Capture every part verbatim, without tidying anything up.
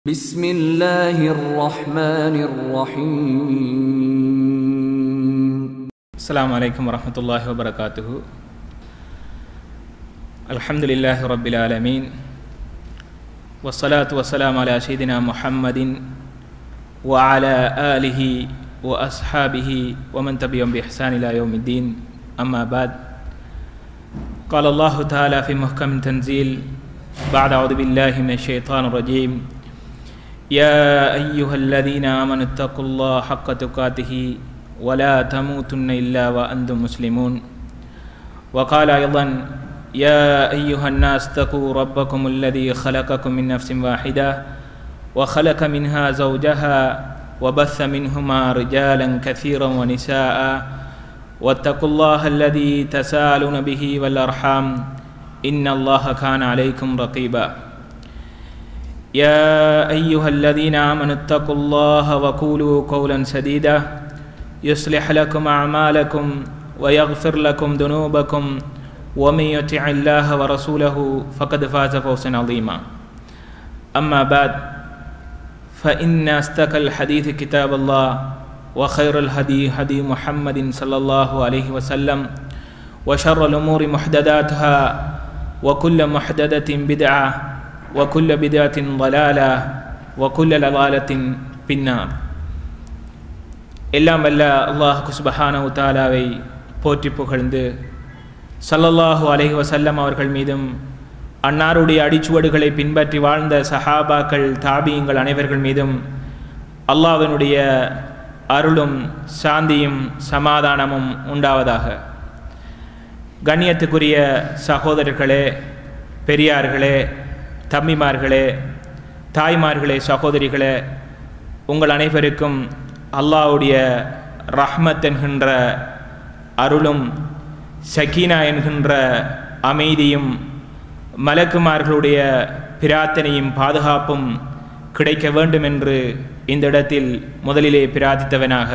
بسم الله الرحمن الرحيم. السلام عليكم ورحمة الله وبركاته. الحمد لله رب العالمين والصلاة والسلام على سيدنا محمد وعلى آله وأصحابه ومن تبعهم بإحسان إلى يوم الدين. أما بعد، قال الله تعالى في محكم تنزيل بعد أعوذ بالله من الشيطان الرجيم: يا أيها الذين آمنوا اتقوا الله حق تقاته ولا تموتن إلا وأنتم مسلمون. وقال أيضا: يا أيها الناس اتقوا ربكم الذي خلقكم من نفس واحدة وخلق منها زوجها وبث منهما رجالا كثيرا ونساء واتقوا الله الذي تساءلون به والأرحام إن الله كان عليكم رقيبا. يا أيها الذين آمنوا اتقوا الله وقولوا قولا سديدا يصلح لكم أعمالكم ويغفر لكم ذنوبكم ومن يطع الله ورسوله فقد فاز فوزا عظيما. أما بعد، فإن أصدق الحديث كتاب الله وخير الهدي هدي محمد صلى الله عليه وسلم وشر الأمور محدثاتها وكل محدثة بدعة وكل بدعة ضلالة وكل ضلالة في النار. எல்லாம் வல்ல அல்லாஹ் சுப்ஹானஹு வ தஆலாவை போற்றி புகழ்ந்து ஸல்லல்லாஹு அலைஹி வஸல்லம் அவர்கள் மீதும் அன்னாருடைய அடிச்சுவடுகளை பின்பற்றி வாழ்ந்த சஹாபாக்கள் தாபியீங்கள் அனைவர்கள் மீதும் அல்லாஹ்வினுடைய அருளும் சாந்தியும் சமாதானமும் உண்டாவதாக. கண்ணியத்துக்குரிய சகோதரர்களே, பெரியார்களே, தம்பிமார்களே, தாய்மார்களே, சகோதரிகளே, உங்கள் அனைவருக்கும் அல்லாஹ்வுடைய ரஹ்மத் என்கின்ற அருளும் சக்கீனா என்கின்ற அமைதியும் மலக்குமார்களுடைய பிரார்த்தனையும் பாதுகாப்பும் கிடைக்க வேண்டும் என்று இந்த இடத்தில் முதலிலே பிரார்த்தித்தவனாக,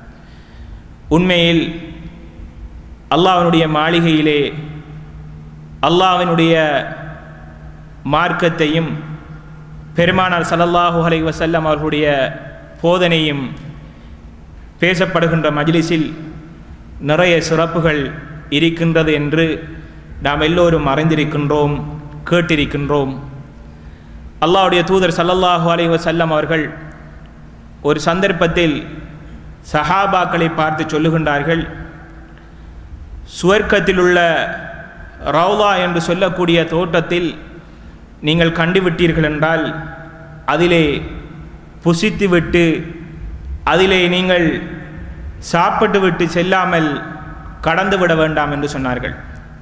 உண்மையில் அல்லாஹ்வினுடைய மாளிகையிலே அல்லாஹ்வினுடைய மார்க்கத்தையும் பெருமானார் ஸல்லல்லாஹு அலைஹி வஸல்லம் அவர்களுடைய போதனையும் பேசப்படுகின்ற மஜ்லிஸில் நிறைய சிறப்புகள் இருக்கின்றது என்று நாம் எல்லோரும் அறிந்திருக்கின்றோம், கேட்டிருக்கின்றோம். அல்லாஹ்வுடைய தூதர் ஸல்லல்லாஹு அலைஹி வஸல்லம் அவர்கள் ஒரு சந்தர்ப்பத்தில் சஹாபாக்களை பார்த்து சொல்லுகின்றார்கள், சுவர்க்கத்தில் உள்ள ரௌலா என்று சொல்லக்கூடிய தோட்டத்தில் நீங்கள் கண்டுவிட்டீர்கள் என்றால் அதிலே புசித்துவிட்டு அதிலே நீங்கள் சாப்பிட்டு விட்டு செல்லாமல் கடந்து விட வேண்டாம் என்று சொன்னார்கள்.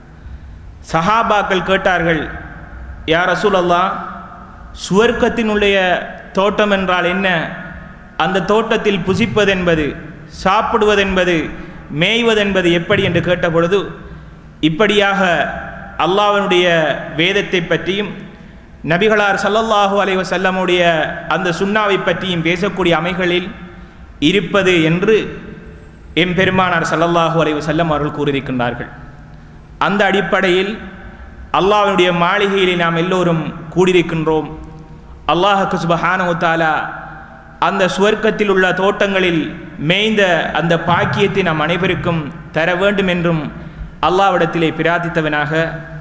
சஹாபாக்கள் கேட்டார்கள், யா ரசூலல்லாஹ், சுவர்க்கத்தினுடைய தோட்டம் என்றால் என்ன? அந்த தோட்டத்தில் புசிப்பதென்பது, சாப்பிடுவதென்பது, மேய்வதென்பது எப்படி என்று கேட்டபொழுது, இப்படியாக அல்லாஹ்வினுடைய வேதத்தை பற்றியும் நபிகளார் ஸல்லல்லாஹு அலைஹி வஸல்லமுடைய அந்த சுன்னாவை பற்றியும் பேசக்கூடிய அமைகளில் இருப்பது என்று எம் பெருமானார் ஸல்லல்லாஹு அலைஹி வஸல்லம் அவர்கள் கூறியிருக்கின்றார்கள். அந்த அடிப்படையில் அல்லாஹ்வினுடைய மாளிகையிலே நாம் எல்லோரும் கூடியிருக்கின்றோம். அல்லாஹ் சுப்ஹானஹு வ தஆலா அந்த சுவர்க்கத்தில் உள்ள தோட்டங்களில் மேய்ந்த அந்த பாக்கியத்தை நாம் அனைவருக்கும் தர வேண்டும் என்றும் அல்லாஹ்விடத்திலே பிரார்த்தித்தவனாக,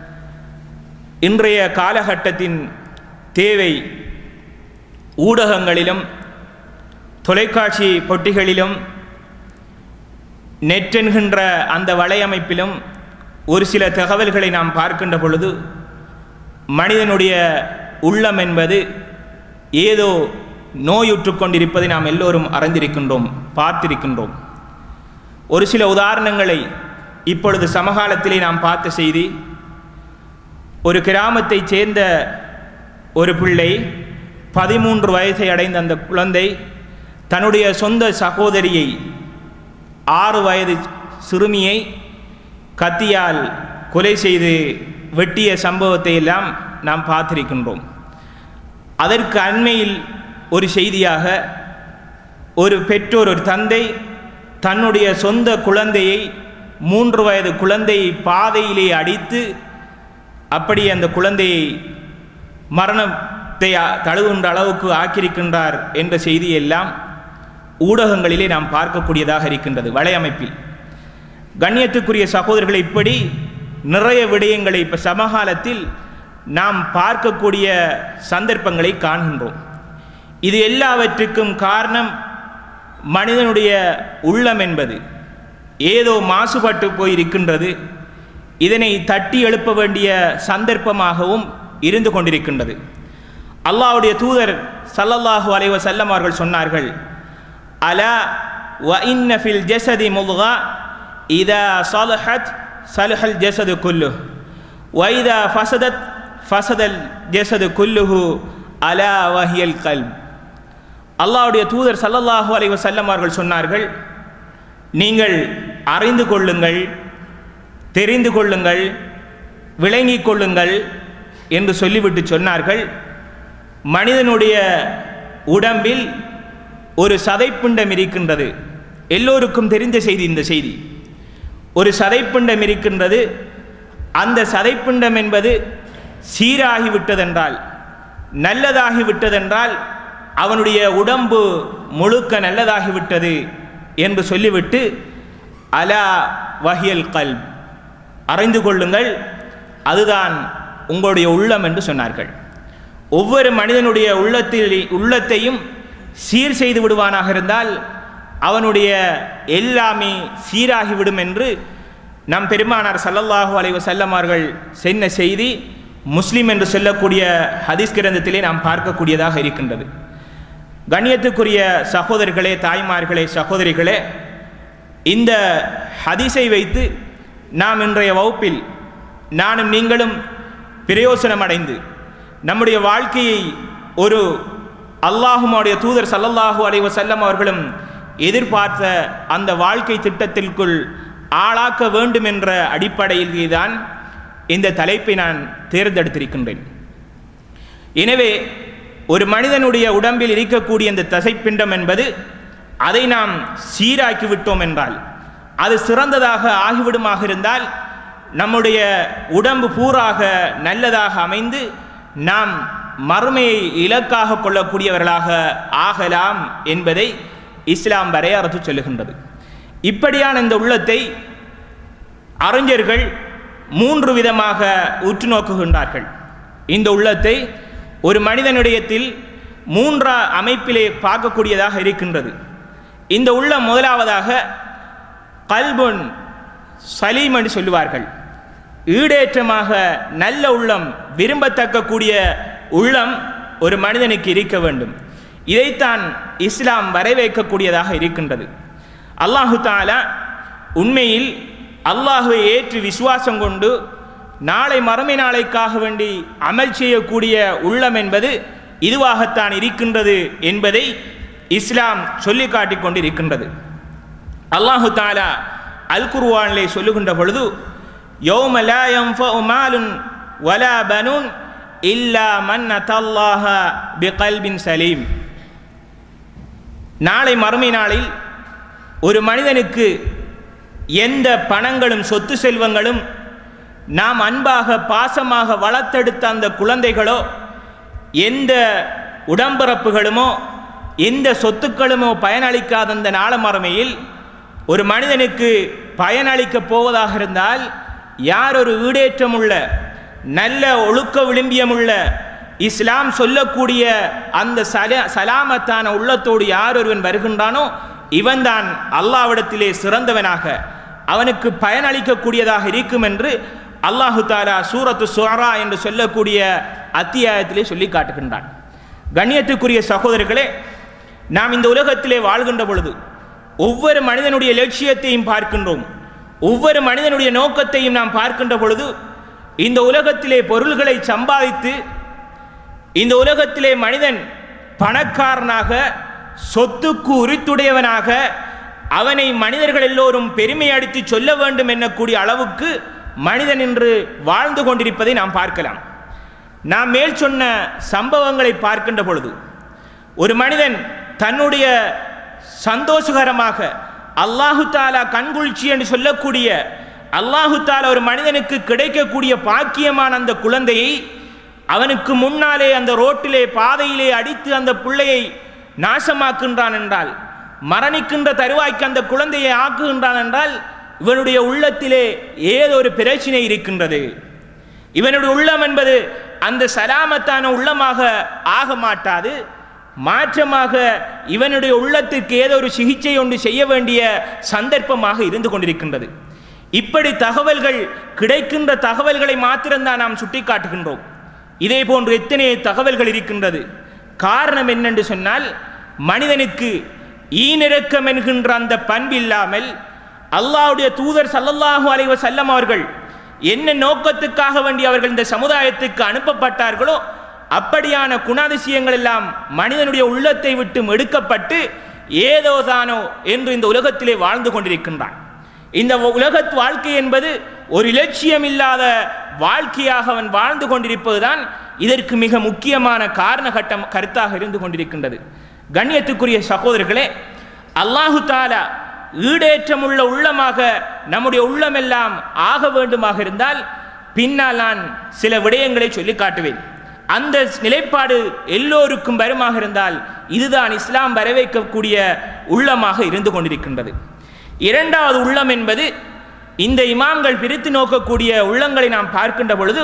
இன்றைய காலகட்டத்தின் தேவை ஊடகங்களிலும் தொலைக்காட்சி பொட்டிகளிலும் நெட் என்கின்ற அந்த வலையமைப்பிலும் ஒரு சில தகவல்களை நாம் பார்க்கின்ற பொழுது மனிதனுடைய உள்ளம் என்பது ஏதோ நோயுற்று கொண்டிருப்பதை நாம் எல்லோரும் அறிந்திருக்கின்றோம், பார்த்திருக்கின்றோம். ஒரு சில உதாரணங்களை இப்பொழுது சமகாலத்திலே நாம் பார்த்த செய்தி, ஒரு கிராமத்தை சேர்ந்த ஒரு பிள்ளை, பதிமூன்று வயதை அடைந்த அந்த குழந்தை தன்னுடைய சொந்த சகோதரியை, ஆறு வயது சிறுமியை கத்தியால் கொலை செய்து வெட்டிய சம்பவத்தை எல்லாம் நாம் பார்த்திருக்கின்றோம். அதற்கு அண்மையில் ஒரு செய்தியாக ஒரு பெற்றோர், ஒரு தந்தை தன்னுடைய சொந்த குழந்தையை, மூன்று வயது குழந்தையை பாதையிலே அடித்து அப்படி அந்த குழந்தையை மரண தழுவுகின்ற அளவுக்கு ஆக்கியிருக்கின்றார் என்ற செய்தியெல்லாம் ஊடகங்களிலே நாம் பார்க்கக்கூடியதாக இருக்கின்றது, வலையமைப்பில். கண்ணியத்துக்குரிய சகோதரர்களை, இப்படி நிறைய விடயங்களை இப்போ சமகாலத்தில் நாம் பார்க்கக்கூடிய சந்தர்ப்பங்களை காண்கின்றோம். இது எல்லாவற்றுக்கும் காரணம் மனிதனுடைய உள்ளம் என்பது ஏதோ மாசுபட்டு போயிருக்கின்றது. இதனை தட்டி எழுப்ப வேண்டிய சந்தர்ப்பமாகவும் இருந்து கொண்டிருக்கின்றது. அல்லாஹ்வுடைய தூதர் ஸல்லல்லாஹு அலைஹி வஸல்லம் அவர்கள் சொன்னார்கள், அலா வ இன்ன ஃபில் ஜஸதி முல்கா இதா ஸலஹத் ஸலஹல் ஜஸது குல்லுஹு வ இதா ஃபஸதத் ஃபஸதல் ஜஸது குல்லுஹு அலா வஹியல் கல்ப். அல்லாஹ்வுடைய தூதர் ஸல்லல்லாஹு அலைஹி வஸல்லம் அவர்கள் சொன்னார்கள், நீங்கள் அறிந்து கொள்ளுங்கள், தெரிந்து கொள்ளுங்கள், விளங்கிக் கொள்ளுங்கள் என்று சொல்லிவிட்டு சொன்னார்கள், மனிதனுடைய உடம்பில் ஒரு சதைப்பிண்டம் இருக்கின்றது. எல்லோருக்கும் தெரிந்த செய்தி இந்த செய்தி. ஒரு சதைப்பிண்டம் இருக்கின்றது. அந்த சதைப்பிண்டம் என்பது சீராகிவிட்டதென்றால், நல்லதாகிவிட்டதென்றால் அவனுடைய உடம்பு முழுக்க நல்லதாகிவிட்டது என்று சொல்லிவிட்டு அலா வஹியல் கல்ப், அறிந்து கொள்ளுங்கள், அதுதான் உங்களுடைய உள்ளம் என்று சொன்னார்கள். ஒவ்வொரு மனிதனுடைய உள்ளத்தில் உள்ளத்தையும் சீர் செய்து விடுவானாக இருந்தால் அவனுடைய எல்லாமே சீராகிவிடும் என்று நம் பெருமானார் ஸல்லல்லாஹு அலைஹி வஸல்லம் அவர்கள் சொன்ன செய்தி முஸ்லிம் என்று சொல்லக்கூடிய ஹதீஸ் கிரந்தத்திலே நாம் பார்க்கக்கூடியதாக இருக்கின்றது. கண்ணியத்துக்குரிய சகோதரர்களே, தாய்மார்களே, சகோதரிகளே, இந்த ஹதீஸை வைத்து நாம் இன்றைய வகுப்பில் நானும் நீங்களும் பிரயோசனம் அடைந்து நம்முடைய வாழ்க்கையை ஒரு அல்லாஹ்வுடைய தூதர் ஸல்லல்லாஹு அலைஹி வஸல்லம் அவர்களும் எதிர்பார்த்த அந்த வாழ்க்கை திட்டத்திற்குள் ஆளாக்க வேண்டும் என்ற அடிப்படையில் தான் இந்த தலைப்பை நான் தேர்ந்தெடுத்திருக்கின்றேன். எனவே ஒரு மனிதனுடைய உடம்பில் இருக்கக்கூடிய இந்த தசைப்பிண்டம் என்பது, அதை நாம் சீராக்கி விட்டோம் என்றால், அது சிறந்ததாக ஆகிவிடுமாக இருந்தால் நம்முடைய உடம்பு பூராக நல்லதாக அமைந்து நாம் மறுமையை இலக்காக கொள்ளக்கூடியவர்களாக ஆகலாம் என்பதை இஸ்லாம் வரையறுத்து சொல்லுகின்றது. இப்படியான இந்த உள்ளத்தை அறிஞர்கள் மூன்று விதமாக உற்று நோக்குகின்றார்கள். இந்த உள்ளத்தை ஒரு மனிதனுடையத்தில் மூன்றா அமைப்பிலே பார்க்கக்கூடியதாக இருக்கின்றது. இந்த உள்ளம் முதலாவதாக கல்புன் சலீம் என்று சொல்லுவார்கள். ஈடேற்றமாக நல்ல உள்ளம், விரும்பத்தக்கக்கூடிய உள்ளம் ஒரு மனிதனுக்கு இருக்க வேண்டும். இதைத்தான் இஸ்லாம் வரவேற்கக்கூடியதாக இருக்கின்றது. அல்லாஹு தஆலா உண்மையில் அல்லாஹுவை ஏற்று விசுவாசம் கொண்டு நாளை மறுமை நாளைக்காக வேண்டி அமல் செய்யக்கூடிய உள்ளம் என்பது இதுவாகத்தான் இருக்கின்றது என்பதை இஸ்லாம் சொல்லி காட்டிக் கொண்டிருக்கின்றது. அல்லாஹு தஆலா அல் குர்ஆனிலே சொல்லுகின்ற பொழுது, யௌம லா யன்ஃபஉ மாலுன் வலா பனூன் இல்லா மன் அத்தல்லாஹ பிகல்பின் சலீம். நாளை மறுமை நாளில் ஒரு மனிதனுக்கு எந்த பணங்களும் சொத்து செல்வங்களும், நாம் அன்பாக பாசமாக வளர்த்தெடுத்த அந்த குழந்தைகளோ, எந்த உடம்பிறப்புகளுமோ, எந்த சொத்துக்களுமோ பயனளிக்காத அந்த நாள மறுமையில் ஒரு மனிதனுக்கு பயனளிக்கப் போவதாக இருந்தால், யார் ஒரு ஈடேற்றமுள்ள நல்ல ஒழுக்க விளிம்பியமுள்ள இஸ்லாம் சொல்லக்கூடிய அந்த சல சலாமத்தான உள்ளத்தோடு யார் ஒருவன் வருகின்றானோ இவன்தான் அல்லாஹ்விடத்திலே சிறந்தவனாக, அவனுக்கு பயனளிக்கக்கூடியதாக இருக்கும் என்று அல்லாஹு தஆலா சூரத்து ஷுஆரா என்று சொல்லக்கூடிய அத்தியாயத்திலே சொல்லி காட்டுகின்றான். கண்ணியத்துக்குரிய சகோதரர்களே, நாம் இந்த உலகத்திலே வாழ்கின்ற பொழுது ஒவ்வொரு மனிதனுடைய லட்சியத்தையும் பார்க்கின்றோம். ஒவ்வொரு மனிதனுடைய நோக்கத்தையும் நாம் பார்க்கின்ற பொழுது, இந்த உலகத்திலே பொருள்களை சம்பாதித்து இந்த உலகத்திலே மனிதன் பணக்காரனாக, சொத்துக்கு உரித்துடையவனாக, அவனை மனிதர்கள் எல்லோரும் பெருமை அடித்து சொல்ல வேண்டும் என்னக்கூடிய அளவுக்கு மனிதன் என்று வாழ்ந்து கொண்டிருப்பதை நாம் பார்க்கலாம். நாம் மேல் சொன்ன சம்பவங்களை பார்க்கின்ற பொழுது ஒரு மனிதன் தன்னுடைய சந்தோஷகரமாக அல்லாஹு தஆலா கண்குளிர்ச்சி என்று சொல்லக்கூடிய அல்லாஹு தஆலா ஒரு மனிதனுக்கு கிடைக்கக்கூடிய பாக்கியமான அந்த குழந்தையை அவனுக்கு முன்னாலே அந்த ரோட்டிலே பாதையிலே அடித்து அந்த பிள்ளையை நாசமாக்குகின்றான் என்றால், மரணிக்கின்ற தருவாய்க்கு அந்த குழந்தையை ஆக்குகின்றான் என்றால், இவனுடைய உள்ளத்திலே ஏதோ ஒரு பிரச்சனை இருக்கின்றது. இவனுடைய உள்ளம் என்பது அந்த சலாமத்தான உள்ளமாக ஆக மாட்டாது. மாற்றமாக இவனுடைய உள்ளத்திற்கு ஏதோ ஒரு சிகிச்சை ஒன்று செய்ய வேண்டிய சந்தர்ப்பமாக இருந்து கொண்டிருக்கின்றது. இப்படி தகவல்கள் கிடைக்கின்ற தகவல்களை மாத்திரம்தான் நாம் சுட்டிக்காட்டுகின்றோம். இதே போன்று எத்தனை தகவல்கள் இருக்கின்றது. காரணம் என்னென்று சொன்னால், மனிதனுக்கு ஈனிரக்கம் என்கின்ற அந்த பண்பு இல்லாமல் அல்லாஹ்வுடைய தூதர் ஸல்லல்லாஹு அலைஹி வஸல்லம் அவர்கள் என்ன நோக்கத்துக்காக வேண்டி அவர்கள் இந்த சமுதாயத்துக்கு அனுப்பப்பட்டார்களோ அப்படியான குணாதிசயங்கள் எல்லாம் மனிதனுடைய உள்ளத்தை விட்டு எடுக்கப்பட்டு ஏதோதானோ என்று இந்த உலகத்திலே வாழ்ந்து கொண்டிருக்கின்றான். இந்த உலக வாழ்க்கை என்பது ஒரு இலட்சியம் இல்லாத வாழ்க்கையாக அவன் வாழ்ந்து கொண்டிருப்பதுதான் இதற்கு மிக முக்கியமான காரண கட்டம் கருத்தாக இருந்து கொண்டிருக்கின்றது. கண்ணியத்துக்குரிய சகோதரர்களே, அல்லாஹு தாலா ஈடேற்றமுள்ள உள்ளமாக நம்முடைய உள்ளமெல்லாம் ஆக வேண்டுமாக இருந்தால் பின்னால் நான் சில விடயங்களை சொல்லி காட்டுவேன். அந்த நிலைப்பாடு எல்லோருக்கும் வருமாக இருந்தால் இதுதான் இஸ்லாம் வரவேற்கக்கூடிய உள்ளமாக இருந்து கொண்டிருக்கின்றது. இரண்டாவது உள்ளம் என்பது இந்த இமாம்கள் பிரித்து நோக்கக்கூடிய உள்ளங்களை நாம் பார்க்கின்ற பொழுது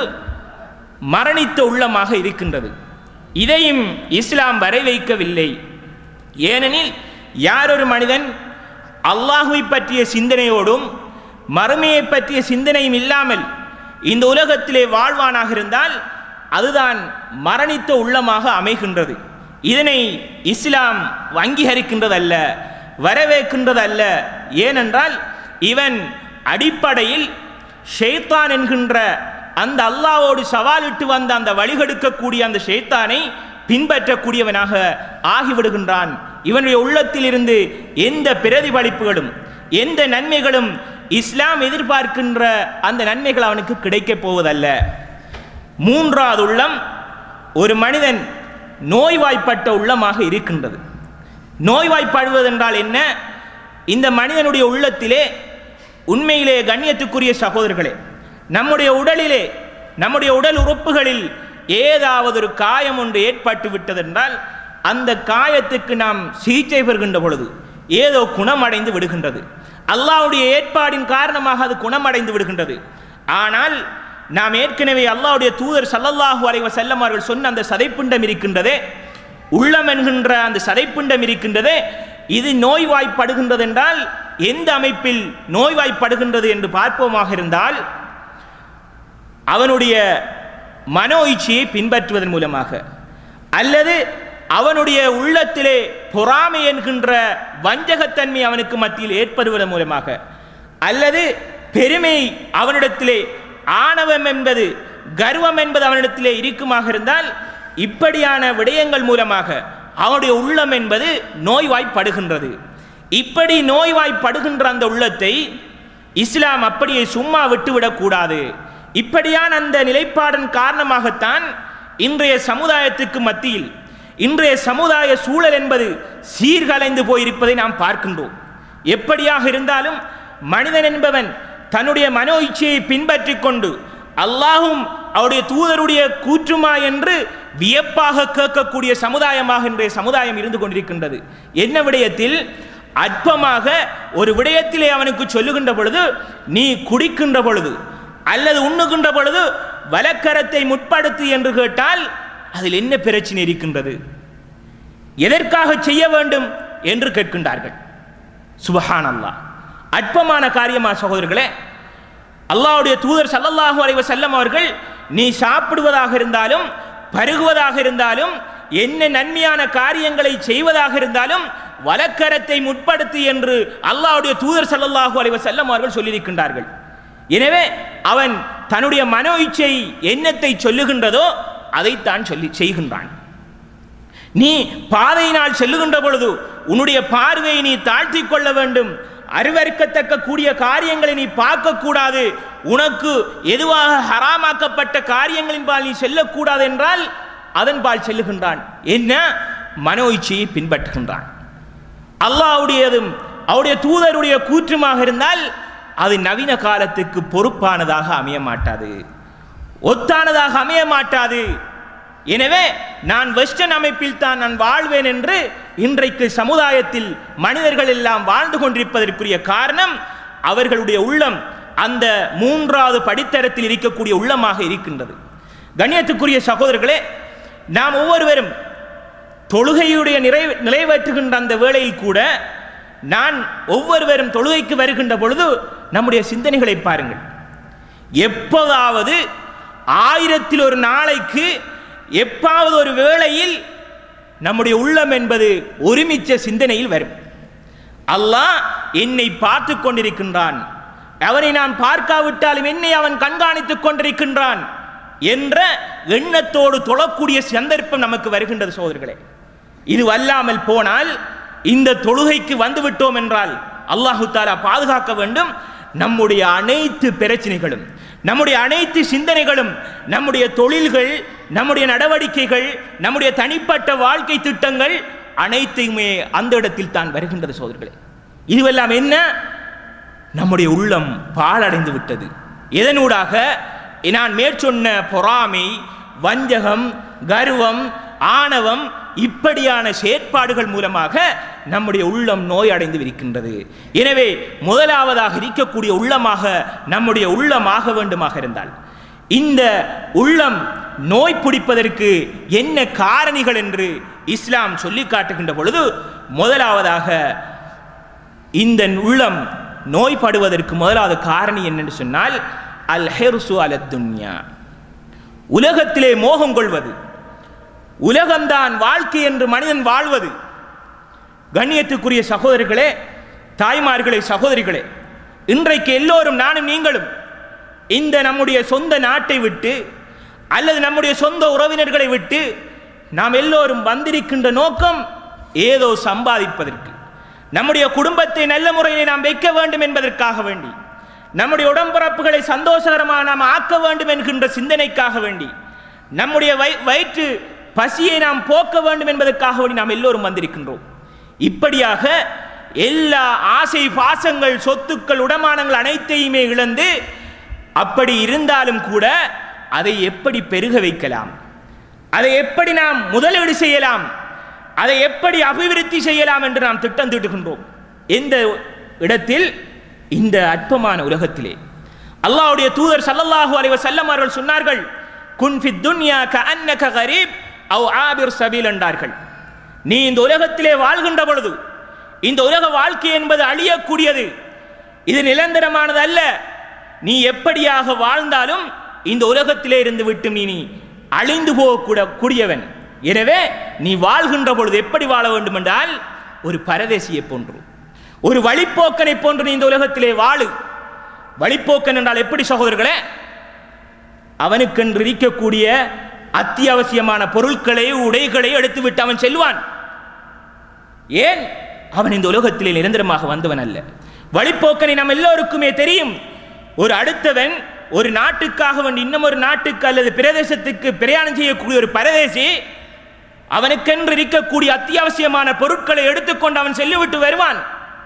மரணித்த உள்ளமாக இருக்கின்றது. இதையும் இஸ்லாம் வரவேற்கவில்லை. ஏனெனில் யாரொரு மனிதன் அல்லாஹுவை பற்றிய சிந்தனையோடும் மறுமையை பற்றிய சிந்தனையும் இல்லாமல் இந்த உலகத்திலே வாழ்வானாக இருந்தால் அதுதான் மரணித்த உள்ளமாக அமைகின்றது. இதனை இஸ்லாம் அங்கீகரிக்கின்றதல்ல, வரவேற்கின்றதல்ல. ஏனென்றால் இவன் அடிப்படையில் ஷைத்தான் என்கின்ற அந்த அல்லாஹ்வோடு சவாலிட்டு வந்த அந்த வழிகெடுக்கக்கூடிய அந்த ஷைத்தானை பின்பற்றக்கூடியவனாக ஆகிவிடுகின்றான். இவனுடைய உள்ளத்தில் இருந்து எந்த பிரதிபலிப்புகளும் எந்த நன்மைகளும் இஸ்லாம் எதிர்பார்க்கின்ற அந்த நன்மைகள் அவனுக்கு கிடைக்கப் போவதல்ல. மூன்றாவது உள்ளம் ஒரு மனிதன் நோய்வாய்ப்பட்ட உள்ளமாக இருக்கின்றது. நோய்வாய்ப்படுவதென்றால் என்ன? இந்த மனிதனுடைய உள்ளத்திலே உண்மையிலே கண்ணியத்துக்குரிய சகோதரர்களே, நம்முடைய உடலிலே நம்முடைய உடல் உறுப்புகளில் ஏதாவது ஒரு காயம் ஒன்று ஏற்பட்டு விட்டதென்றால் அந்த காயத்துக்கு நாம் சிகிச்சை பெறுகின்ற பொழுது ஏதோ குணமடைந்து விடுகின்றது. அல்லாஹ்வுடைய ஏற்பாடின் காரணமாக அது குணமடைந்து விடுகின்றது. ஆனால் நாம் ஏற்கனவே அல்லாஹ்வுடைய தூதர் ஸல்லல்லாஹு அலைஹி வஸல்லம் அவர்கள் சொன்ன அந்த சதைப்பிண்டம் இருக்கின்றதே, உள்ளம் என்கின்ற அந்த சதைப்பிண்டம் இருக்கின்றதே, இது நோய்வாய்ப்படுகின்றது என்றால் எந்த அமைப்பில் நோய்வாய்ப்படுகின்றது என்று பார்ப்போமாக இருந்தால் அவனுடைய மனோ இச்சையை பின்பற்றுவதன் மூலமாக, அல்லது அவனுடைய உள்ளத்திலே பொறாமை என்கின்ற வஞ்சகத்தன்மை அவனுக்கு மத்தியில் ஏற்படுவதன் மூலமாக, அல்லது பெருமை அவனிடத்திலே, ஆணவம் என்பது கர்வம் என்பது அவனிடத்திலே இருக்குமாக இருந்தால் இப்படியான விடயங்கள் மூலமாக அவனுடைய உள்ளம் என்பது நோய்வாய்ப்படுகின்றது. இப்படி நோய்வாய்ப்படுகின்ற அந்த உள்ளத்தை இஸ்லாம் அப்படியே சும்மா விட்டுவிடக்கூடாது. இப்படியான அந்த நிலைப்பாடின் காரணமாகத்தான் இன்றைய சமுதாயத்துக்கு மத்தியில் இன்றைய சமுதாய சூழல் என்பது சீர்கலைந்து போயிருப்பதை நாம் பார்க்கின்றோம். எப்படியாக இருந்தாலும் மனிதன் என்பவன் தன்னுடைய மனோ இச்சையை பின்பற்றி கொண்டு அல்லாஹும் அவருடைய தூதருடைய கூற்றுமா என்று வியப்பாக கேட்கக்கூடிய சமுதாயமாக இன்றைய சமுதாயம் இருந்து கொண்டிருக்கின்றது. என்ன விடயத்தில்? அற்பமாக ஒரு விடயத்திலே அவனுக்கு சொல்லுகின்ற பொழுது, நீ குடிக்கின்ற பொழுது அல்லது உண்ணுகின்ற பொழுது வலக்கரத்தை முற்படுத்து என்று கேட்டால் அதில் என்ன பிரச்சனை இருக்கின்றது, எதற்காக செய்ய வேண்டும் என்று கேட்கின்றார்கள். சுப்ஹானல்லாஹ், அற்பமான காரியமா சகோதரர்களே? அல்லாஹ்வுடைய தூதர் ஸல்லல்லாஹு அலைஹி வஸல்லம் அவர்கள் நீ சாப்பிடுவதாக இருந்தாலும் பருகுவதாக இருந்தாலும் என்ன நன்மையான காரியங்களை செய்வதாக இருந்தாலும் வலக்கரத்தை முற்படுத்து என்று அல்லாஹ்வுடைய தூதர் ஸல்லல்லாஹு அலைஹி வஸல்லம் அவர்கள் சொல்லியிருக்கின்றார்கள். எனவே அவன் தன்னுடைய மனோ இச்சை எண்ணத்தை சொல்லுகின்றதோ அதைத்தான் சொல்லி செய்கின்றான். நீ பாதையினால் செல்லுகின்ற பொழுது உன்னுடைய பார்வையை நீ தாழ்த்தி கொள்ள வேண்டும். அருவருக்கத்தக்க கூடிய காரியங்களை நீ பார்க்கக்கூடாது. உனக்கு எதுவாக ஹராமாக்கப்பட்ட காரியங்களின் பால் நீ செல்லக்கூடாது என்றால் அதன் பால் செல்லுகின்றான். என்ன? மனோ இச்சையை பின்பற்றுகின்றான். அல்லாஹ்வுடையதும் அவருடைய தூதருடைய கூற்றுமாக இருந்தால் அது நவீன காலத்துக்கு பொறுப்பானதாக அமைய மாட்டாது, ஒத்தானதாக அமைய மாட்டாது. எனவே நான் வெஸ்டர்ன் அமைப்பில் தான் நான் வாழ்வேன் என்று இன்றைக்கு சமுதாயத்தில் மனிதர்கள் எல்லாம் வாழ்ந்து கொண்டிருப்பதற்குரிய காரணம் அவர்களுடைய உள்ளம் அந்த மூன்றாவது படித்தரத்தில் இருக்கக்கூடிய உள்ளமாக இருக்கின்றது. கண்ணியத்துக்குரிய சகோதரர்களே, நாம் ஒவ்வொருவரும் தொழுகையுடைய நிறை நிறைவேற்றுகின்ற அந்த வேளையில் கூட நான் ஒவ்வொருவரும் தொழுகைக்கு வருகின்ற பொழுது நம்முடைய சிந்தனைகளை பாருங்கள். எப்போதாவது ஆயிரத்தில் ஒரு நாளைக்கு எப்பாவது ஒரு வேளையில் நம்முடைய உள்ளம் என்பது ஒருமிச்ச சிந்தனையில் வரும். அல்லாஹ் என்னை பார்த்து கொண்டிருக்கின்றான், அவனை நான் பார்க்காவிட்டாலும் என்னை அவன் கண்காணித்துக் கொண்டிருக்கின்றான் என்ற எண்ணத்தோடு தொழக்கூடிய சந்தர்ப்பம் நமக்கு வருகின்றது சகோதரர்களே. இது வல்லாமல் போனால் இந்த தொழுகைக்கு வந்துவிட்டோம் என்றால் அல்லாஹு தஆலா பாதுகாக்க வேண்டும். நம்முடைய அனைத்து பிரச்சனைகளும், நம்முடைய அனைத்து சிந்தனைகளும், நம்முடைய தொழில்கள், நம்முடைய நடவடிக்கைகள், நம்முடைய தனிப்பட்ட வாழ்க்கை திட்டங்கள் அனைத்துமே அந்த இடத்தில் தான் வருகின்றது சகோதரர்களே. இதுவெல்லாம் என்ன? நம்முடைய உள்ளம் பாழடைந்து விட்டது. எதனூடாக? நான் மேற்சொன்ன பொறாமை, வஞ்சகம், கர்வம், ஆணவம் இப்படியான செயற்பாடுகள் மூலமாக நம்முடைய உள்ளம் நோய் அடைந்து இருக்கின்றது. எனவே முதலாவதாக இருக்கக்கூடிய உள்ளமாக நம்முடைய உள்ளமாக வேண்டுமாக இருந்தால் இந்த உள்ளம் நோய் பிடிப்பதற்கு என்ன காரணிகள் என்று இஸ்லாம் சொல்லி காட்டுகின்ற பொழுது முதலாவதாக இந்த உள்ளம் நோய்படுவதற்கு முதலாவது காரணி என்னென்று சொன்னால் அல் ஹிர்சு அலத் துன்யா, உலகத்திலே மோகம் கொள்வது, உலகம்தான் வாழ்க்கை என்று மனிதன் வாழ்வது. கண்ணியத்துக்குரிய சகோதரர்களே, தாய்மார்களே, சகோதரிகளே, இன்றைக்கு எல்லோரும் நானும் நீங்களும் இந்த நம்முடைய சொந்த நாட்டை விட்டு அல்லது நம்முடைய சொந்த உறவினர்களை விட்டு நாம் எல்லோரும் வந்திருக்கின்ற நோக்கம் ஏதோ சம்பாதிப்பதற்கு, நம்முடைய குடும்பத்தை நல்ல முறையில் நாம் வைக்க வேண்டும் என்பதற்காக வேண்டி, நம்முடைய உடம்பிறப்புகளை சந்தோஷகரமாக நாம் ஆக்க வேண்டும் என்கின்ற சிந்தனைக்காக வேண்டி, நம்முடைய வயிற்று பசியை நாம் போக்க வேண்டும் என்பதற்காக வேண்டி நாம் எல்லோரும் வந்திருக்கின்றோம். இப்படியாக எல்லா ஆசை பாசங்கள், சொத்துக்கள், உடமானங்கள் அனைத்தையுமே இழந்து அப்படி இருந்தாலும் கூட அதை எப்படி பெருக வைக்கலாம், அதை எப்படி நாம் முதலீடு செய்யலாம், அதை எப்படி அபிவிருத்தி செய்யலாம் என்று நாம் திட்டம் தீட்டுகின்றோம். எந்த இடத்தில்? இந்த அற்பமான உலகத்திலே. அல்லாஹ்வுடைய தூதர் ஸல்லல்லாஹு அலைஹி வஸல்லம் அவர்கள் சொன்னார்கள், குன் ஃபித் துன்யா கஅன்னக கரீப் அவ் ஆபிர் சபீல் என்றார்கள். நீ இந்த உலகத்திலே வாழ்கின்ற பொழுது, இந்த உலக வாழ்க்கை என்பது அழியக்கூடியது, இது நிரந்தரமானது அல்ல. நீ எப்படியாக வாழ்ந்தாலும் இந்த உலகத்திலே இருந்து விட்டு நீ அழிந்து போகக்கூட கூடியவன். எனவே நீ வாழ்கின்ற பொழுது எப்படி வாழ வேண்டும் என்றால் ஒரு பரதேசியை போன்று, ஒரு வழிப்போக்கனை போன்று நீ இந்த உலகத்திலே வாழு. வழிப்போக்கன் என்றால் எப்படி சகோதரர்களே? அவனுக்கென்று இருக்கக்கூடிய அத்தியாவசியமான பொருட்களை, உடைகளை எடுத்துவிட்டு அவன் செல்வான். ஏன்? அவன் இந்த உலகத்திலே நிரந்தரமாக வந்தவன் அல்ல. வழிப்போக்கனை நாம் எல்லோருக்குமே தெரியும். ஒரு அடுத்தவன் ஒரு நாட்டுக்காக வேண்டி இன்னும் ஒரு நாட்டுக்கு அல்லது பிரதேசத்துக்கு பிரயாணம் செய்யக்கூடிய ஒரு பரதேசி அவனுக்கென்று இருக்கக்கூடிய அத்தியாவசியமான பொருட்களை எடுத்துக்கொண்டு அவன் செல்லிவிட்டு வருவான்.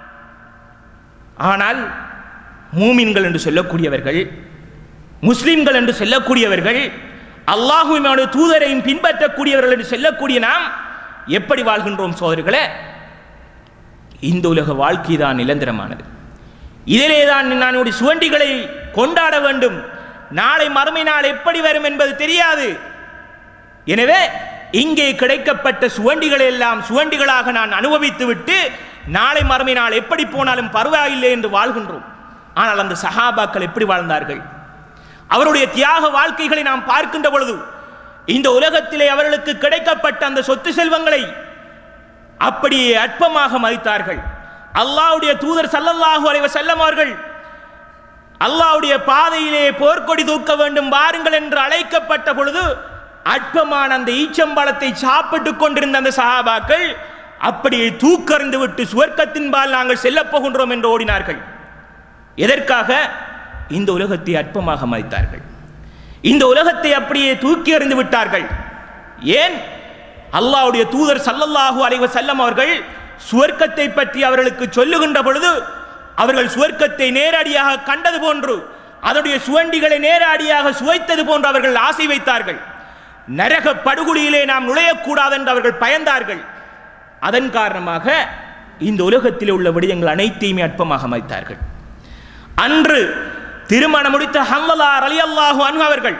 ஆனால் மூமின்கள் என்று சொல்லக்கூடியவர்கள், முஸ்லிம்கள் என்று சொல்லக்கூடியவர்கள், அல்லாஹ்வுடைய தூதரையும் பின்பற்றக்கூடியவர்கள் என்று சொல்லக்கூடிய நாம் எப்படி வாழ்கின்றோம் சோதர்களே? இந்த உலக வாழ்க்கை தான் நிரந்தரமானது. இதிலே தான் நான் சுவண்டிகளை கொண்டாட வேண்டும். நாளை மறுமை நாள் எப்படி வரும் என்பது தெரியாது. எனவே இங்கே கிடைக்கப்பட்ட சுவண்டிகளை எல்லாம் சுவண்டிகளாக நான் அனுபவித்து விட்டு நாளை மறுமை நாள் எப்படி போனாலும் பரவாயில்லை என்று வாழ்கின்றோம். ஆனால் அந்த சஹாபாக்கள் எப்படி வாழ்ந்தார்கள்? அவருடைய தியாக வாழ்க்கைகளை நாம் பார்க்கின்ற பொழுது இந்த உலகத்திலே அவர்களுக்கு கிடைக்கப்பட்ட அந்த சொத்து செல்வங்களை அப்படியே அற்பமாக மதித்தார்கள். அல்லாஹ்வுடைய தூதர் ஸல்லல்லாஹு அலைஹி வஸல்லம் அவர்கள் அல்லாஹ்வுடைய பாதையிலே போர்க்கொடி தூக்க வேண்டும் வாருங்கள் என்று அழைக்கப்பட்ட பொழுது அற்பமான அந்த ஈச்சம்பழத்தை சாப்பிட்டுக் கொண்டிருந்த அந்த சஹாபாக்கள் அப்படியே தூக்கறிந்து விட்டு சுவர்க்கத்தின்பால் நாங்கள் செல்ல போகின்றோம் என்று ஓடினார்கள். எதற்காக? இந்த உலகத்தை அற்பமாக மதித்தார்கள். இந்த உலகத்தை அப்படியே தூக்கி எறிந்து விட்டார்கள். ஏன்? அல்லாஹ்வுடைய தூதர் ஸல்லல்லாஹு அலைஹி வஸல்லம் அவர்கள் சுவர்க்கத்தை பற்றி அவர்களுக்கு சொல்லுகின்ற பொழுது அவர்கள் சுவர்க்கத்தை நேரடியாக கண்டது போன்று, அதனுடைய சுவண்டிகளை நேரடியாக சுவைத்தது போன்று அவர்கள் ஆசை வைத்தார்கள். நரக படுகொலியிலே நாம் நுழையக்கூடாது என்று அவர்கள் பயந்தார்கள். அதன் காரணமாக இந்த உலகத்தில் உள்ள விடயங்கள் அனைத்தையுமே அற்பமாக மதித்தார்கள். அன்று திருமணம் முடித்த ஹன்லலா ரலியல்லாஹு அன்ஹு அவர்கள்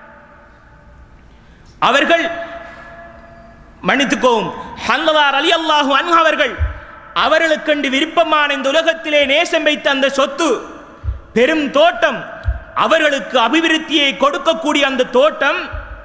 அவர்கள் மன்னித்துக்கோவும் ஹன்லலா ரலியல்லாஹு அன்ஹு அவர்கள் அவர்களுக்கென்று விருப்பமான இந்த உலகத்திலே நேசம் வைத்த அந்த சொத்து பெரும் தோட்டம், அவர்களுக்கு அபிவிருத்தியை கொடுக்கக்கூடிய அந்த தோட்டம்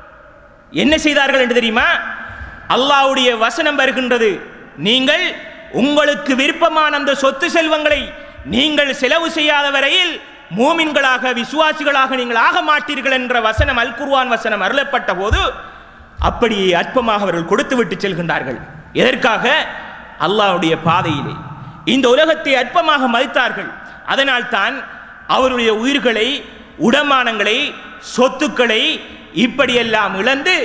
என்ன செய்தார்கள் என்று தெரியுமா? அல்லாஹ்வுடைய வசனம் வருகின்றது, நீங்கள் உங்களுக்கு விருப்பமான அந்த சொத்து செல்வங்களை நீங்கள் செலவு செய்யாத வரையில் மூமின்களாக விசுவாசிகளாக நீங்கள் ஆக மாட்டீர்கள் என்ற வசனம் அல் குர்ஆன் வசனம் அருளப்பட்ட போது அப்படியே அற்பமாக அவர்கள் கொடுத்து விட்டு செல்கின்றார்கள். எதற்காக? அல்லாஹ்வுடைய பாதையிலே இந்த உலகத்தை அற்பமாக மதித்தார்கள். அதனால் தான் அவருடைய உயிர்களை, உடமானங்களை, சொத்துக்களை இப்படியெல்லாம் இழந்து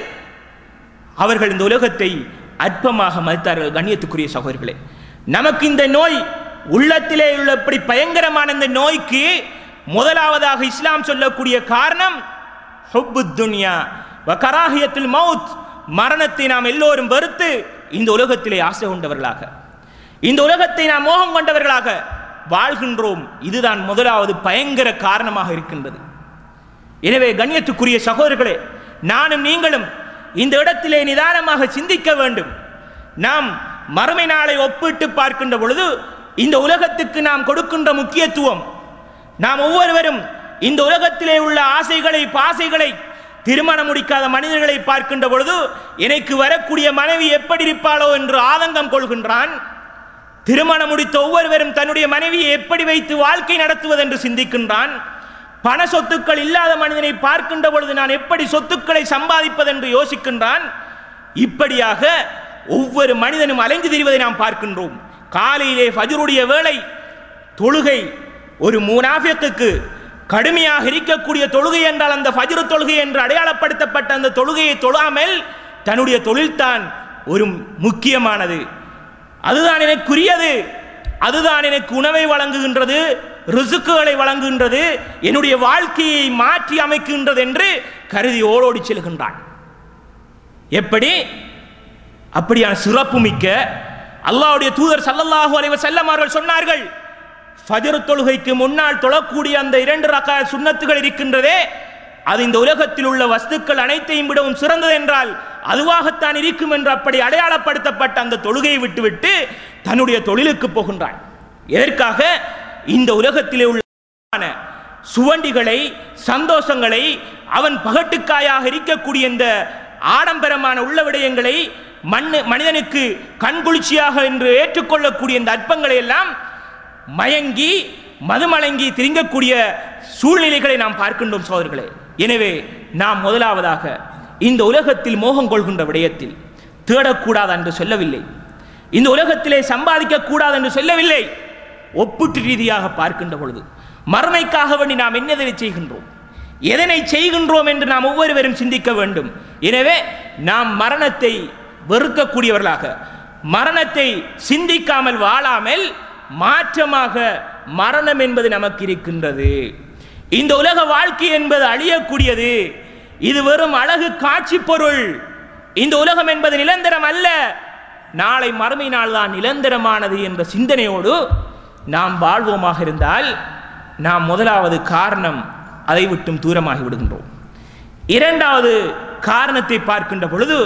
அவர்கள் இந்த உலகத்தை அற்பமாக மதித்தார்கள். கண்ணியத்துக்குரிய சகோதரர்களே, நமக்கு இந்த நோய் உள்ளத்திலே உள்ள இப்படி பயங்கரமான இந்த நோய்க்கு முதலாவதாக இஸ்லாம் சொல்லக்கூடிய காரணம் ஹுப்புத் துன்யா வ கராஹியத்துல் மௌத், மரணத்தை நாம் எல்லோரும் வெறுத்து இந்த உலகத்திலே ஆசை கொண்டவர்களாக, இந்த உலகத்தை நாம் மோகம் கொண்டவர்களாக வாழ்கின்றோம். இதுதான் முதலாவது பயங்கர காரணமாக இருக்கின்றது. எனவே கண்ணியத்துக்குரிய சகோதரர்களே, நானும் நீங்களும் இந்த இடத்திலே நிதானமாக சிந்திக்க வேண்டும். நாம் மறுமை நாளை ஒப்பிட்டு பார்க்கின்ற பொழுது இந்த உலகத்துக்கு நாம் கொடுக்கின்ற முக்கியத்துவம், நாம் ஒவ்வொருவரும் இந்த உலகத்திலே உள்ள ஆசைகளை, பாசைகளை, திருமணம் முடிக்காத மனிதர்களை பார்க்கின்ற பொழுது எனக்கு வரக்கூடிய மனைவி எப்படி இருப்பாளோ என்று ஆதங்கம் கொள்கின்றான். திருமணம் முடித்த ஒவ்வொருவரும் தன்னுடைய மனைவியை எப்படி வைத்து வாழ்க்கை நடத்துவது என்று சிந்திக்கின்றான். பண சொத்துக்கள் இல்லாத மனிதனை பார்க்கின்ற பொழுது நான் எப்படி சொத்துக்களை சம்பாதிப்பது என்று யோசிக்கின்றான். இப்படியாக ஒவ்வொரு மனிதனும் அலைந்து திரிவதை நாம் பார்க்கின்றோம். காலையிலே ஃபஜ்ருடைய வேளை தொழுகை ஒரு முனாஃபிக்குக்கு கடுமையாக இருக்கக்கூடிய தொழுகை என்றால் அந்த ஃபஜ்ரு தொழுகை என்று அடையாளப்படுத்தப்பட்ட அந்த தொழுகையை தொழாமல் தன்னுடைய தொழில்தான் ஒரு முக்கியமானது, அதுதான் எனக்குரியது, அதுதான் எனக்கு உணவை வழங்குகின்றது, ரிசுக்குகளை வழங்குகின்றது, என்னுடைய வாழ்க்கையை மாற்றி அமைக்கின்றது என்று கருதி ஓடோடி செல்கின்றான். எப்படி? அப்படியான சிறப்பு மிக்க அல்லாஹ்வுடைய தூதர் ஸல்லல்லாஹு அலைஹி வஸல்லம் அவர்கள் சொன்னார்கள், ஃபஜ்ர் தொழுகைக்கு முன்னால் தொழக்கூடிய அந்த இரண்டு ரக்காத் சுன்னத்துகள் இருக்கின்றதே, அது இந்த உலகத்தில் உள்ள வஸ்துக்கள் அனைத்தையும் விடவும் சிறந்தது என்றால் அதுவாகத்தான் இருக்கும் என்று அப்படி அடையாளப்படுத்தப்பட்ட அந்த தொழுகையை விட்டுவிட்டு தன்னுடைய தொழிலுக்கு போகின்றான். எதற்காக? இந்த உலகத்திலே உள்ள சுவண்டிகளை, சந்தோஷங்களை, அவன் பகட்டுக்காயாக இருக்கக்கூடிய இந்த ஆடம்பரமான உள்ள விடயங்களை, மண்ணு மனிதனுக்கு கண்குளிர்ச்சியாக என்று ஏற்றுக்கொள்ளக்கூடிய இந்த அற்பங்களை எல்லாம் மயங்கி மதுமலங்கி திரிங்கக்கூடிய சூழ்நிலைகளை நாம் பார்க்கின்றோம் சோதர்களே. எனவே நாம் முதலாவதாக இந்த உலகத்தில் மோகம் கொள்கின்ற விடயத்தில் தேடக்கூடாது என்று சொல்லவில்லை, இந்த உலகத்திலே சம்பாதிக்க கூடாது என்று சொல்லவில்லை. ஒப்பீட்டு ரீதியாக பார்க்கின்ற பொழுது மறுமைக்காக வேண்டி நாம் என்னதனை செய்கின்றோம், எதனை செய்கின்றோம் என்று நாம் ஒவ்வொருவரும் சிந்திக்க வேண்டும். எனவே நாம் மரணத்தை வெறுக்கக்கூடியவர்களாக, மரணத்தை சிந்திக்காமல் வாழாமல் மாற்றமாக மரணம் என்பது நமக்கு இருக்கின்றது. இந்த உலக வாழ்க்கை என்பது அழியக்கூடியது, இது வெறும் அழகு காட்சி பொருள். இந்த உலகம் என்பது நிரந்தரம் அல்ல, நாளை மறுமை நாள் தான் நிரந்தரமானது என்ற சிந்தனையோடு நாம் வாழ்வோமாக இருந்தால் நாம் முதலாவது காரணம் அதை விட்டும் தூரமாகி விடுகின்றோம். இரண்டாவது காரணத்தை பார்க்கின்ற பொழுது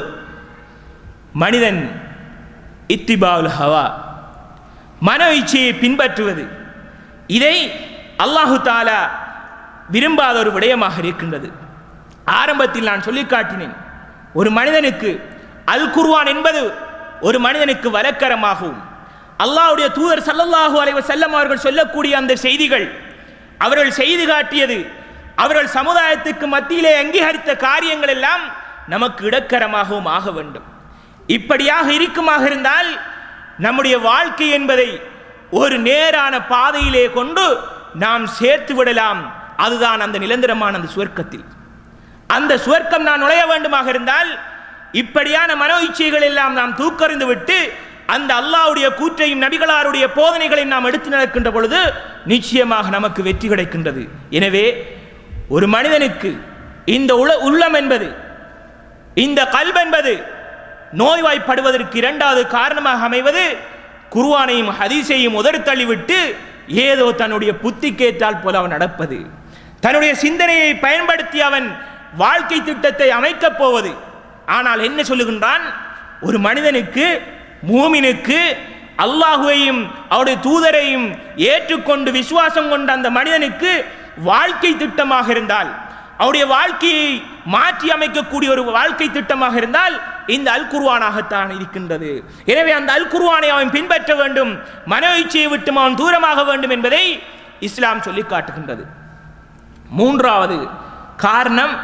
மனிதன் இத்திபாவுல் ஹவா, மன இச்சையை பின்பற்றுவது, இதை அல்லாஹு தாலா விரும்பாத ஒரு விடயமாக இருக்கின்றது. ஆரம்பத்தில் நான் சொல்லி காட்டினேன், ஒரு மனிதனுக்கு அல் குர்ஆன் என்பது ஒரு மனிதனுக்கு வலக்கரமாகவும் அல்லாஹ்வுடைய தூதர் ஸல்லல்லாஹு அலைஹி வஸல்லம் அவர்கள் சொல்லக்கூடிய அந்த செய்திகள், அவர்கள் செய்து காட்டியது, அவர்கள் சமுதாயத்துக்கு மத்தியிலே அங்கீகரித்த காரியங்கள் எல்லாம் நமக்கு இடக்கரமாகவும் ஆக வேண்டும். இப்படியாக இருக்குமாக இருந்தால் நம்முடைய வாழ்க்கை என்பதை ஒரு நேரான பாதையிலே கொண்டு நாம் சேர்த்து விடலாம். அதுதான் அந்த நிரந்தரமான அந்த சுவர்க்கத்தில். அந்த சுவர்க்கம் நான் நுழைய வேண்டுமாக இருந்தால் இப்படியான மனோ இச்சைகள் எல்லாம் நாம் தூக்கறிந்து விட்டு அந்த அல்லாஹ்வுடைய கூற்றையும் நபிகளாருடைய போதனைகளையும் நாம் எடுத்து நடக்கின்ற பொழுது நிச்சயமாக நமக்கு வெற்றி கிடைக்கின்றது. எனவே ஒரு மனிதனுக்கு இந்த உள்ள உள்ளம் என்பது இந்த கல்ப் என்பது நோய்வாய்ப்படுவதற்கு இரண்டாவது காரணமாக அமைவது குர்ஆனையும் ஹதீஸையும் உதறி தள்ளிவிட்டு ஏதோ தன்னுடைய புத்தி கேட்டால் போல அவன் நடப்பது, தன்னுடைய சிந்தனையை பயன்படுத்தி அவன் வாழ்க்கை திட்டத்தை அமைக்கப் போவது. ஆனால் என்ன சொல்லுகின்றான்? ஒரு மனிதனுக்கு, மூமினுக்கு, அல்லாஹுவையும் அவருடைய தூதரையும் ஏற்றுக்கொண்டு விசுவாசம் கொண்ட அந்த மனிதனுக்கு வாழ்க்கை திட்டமாக இருந்தால், அவருடைய வாழ்க்கையை மாற்றி அமைக்கக்கூடிய ஒரு வாழ்க்கை திட்டமாக இருந்தால் இந்த அல் குர்ஆனாகத்தான் இருக்கின்றது. எனவே அந்த அல் குர்ஆனை அவன் பின்பற்ற வேண்டும், மன இச்சையை விட்டு அவன் தூரமாக வேண்டும் என்பதை இஸ்லாம் சொல்லி காட்டுகின்றது. மூன்றாவது காரணம்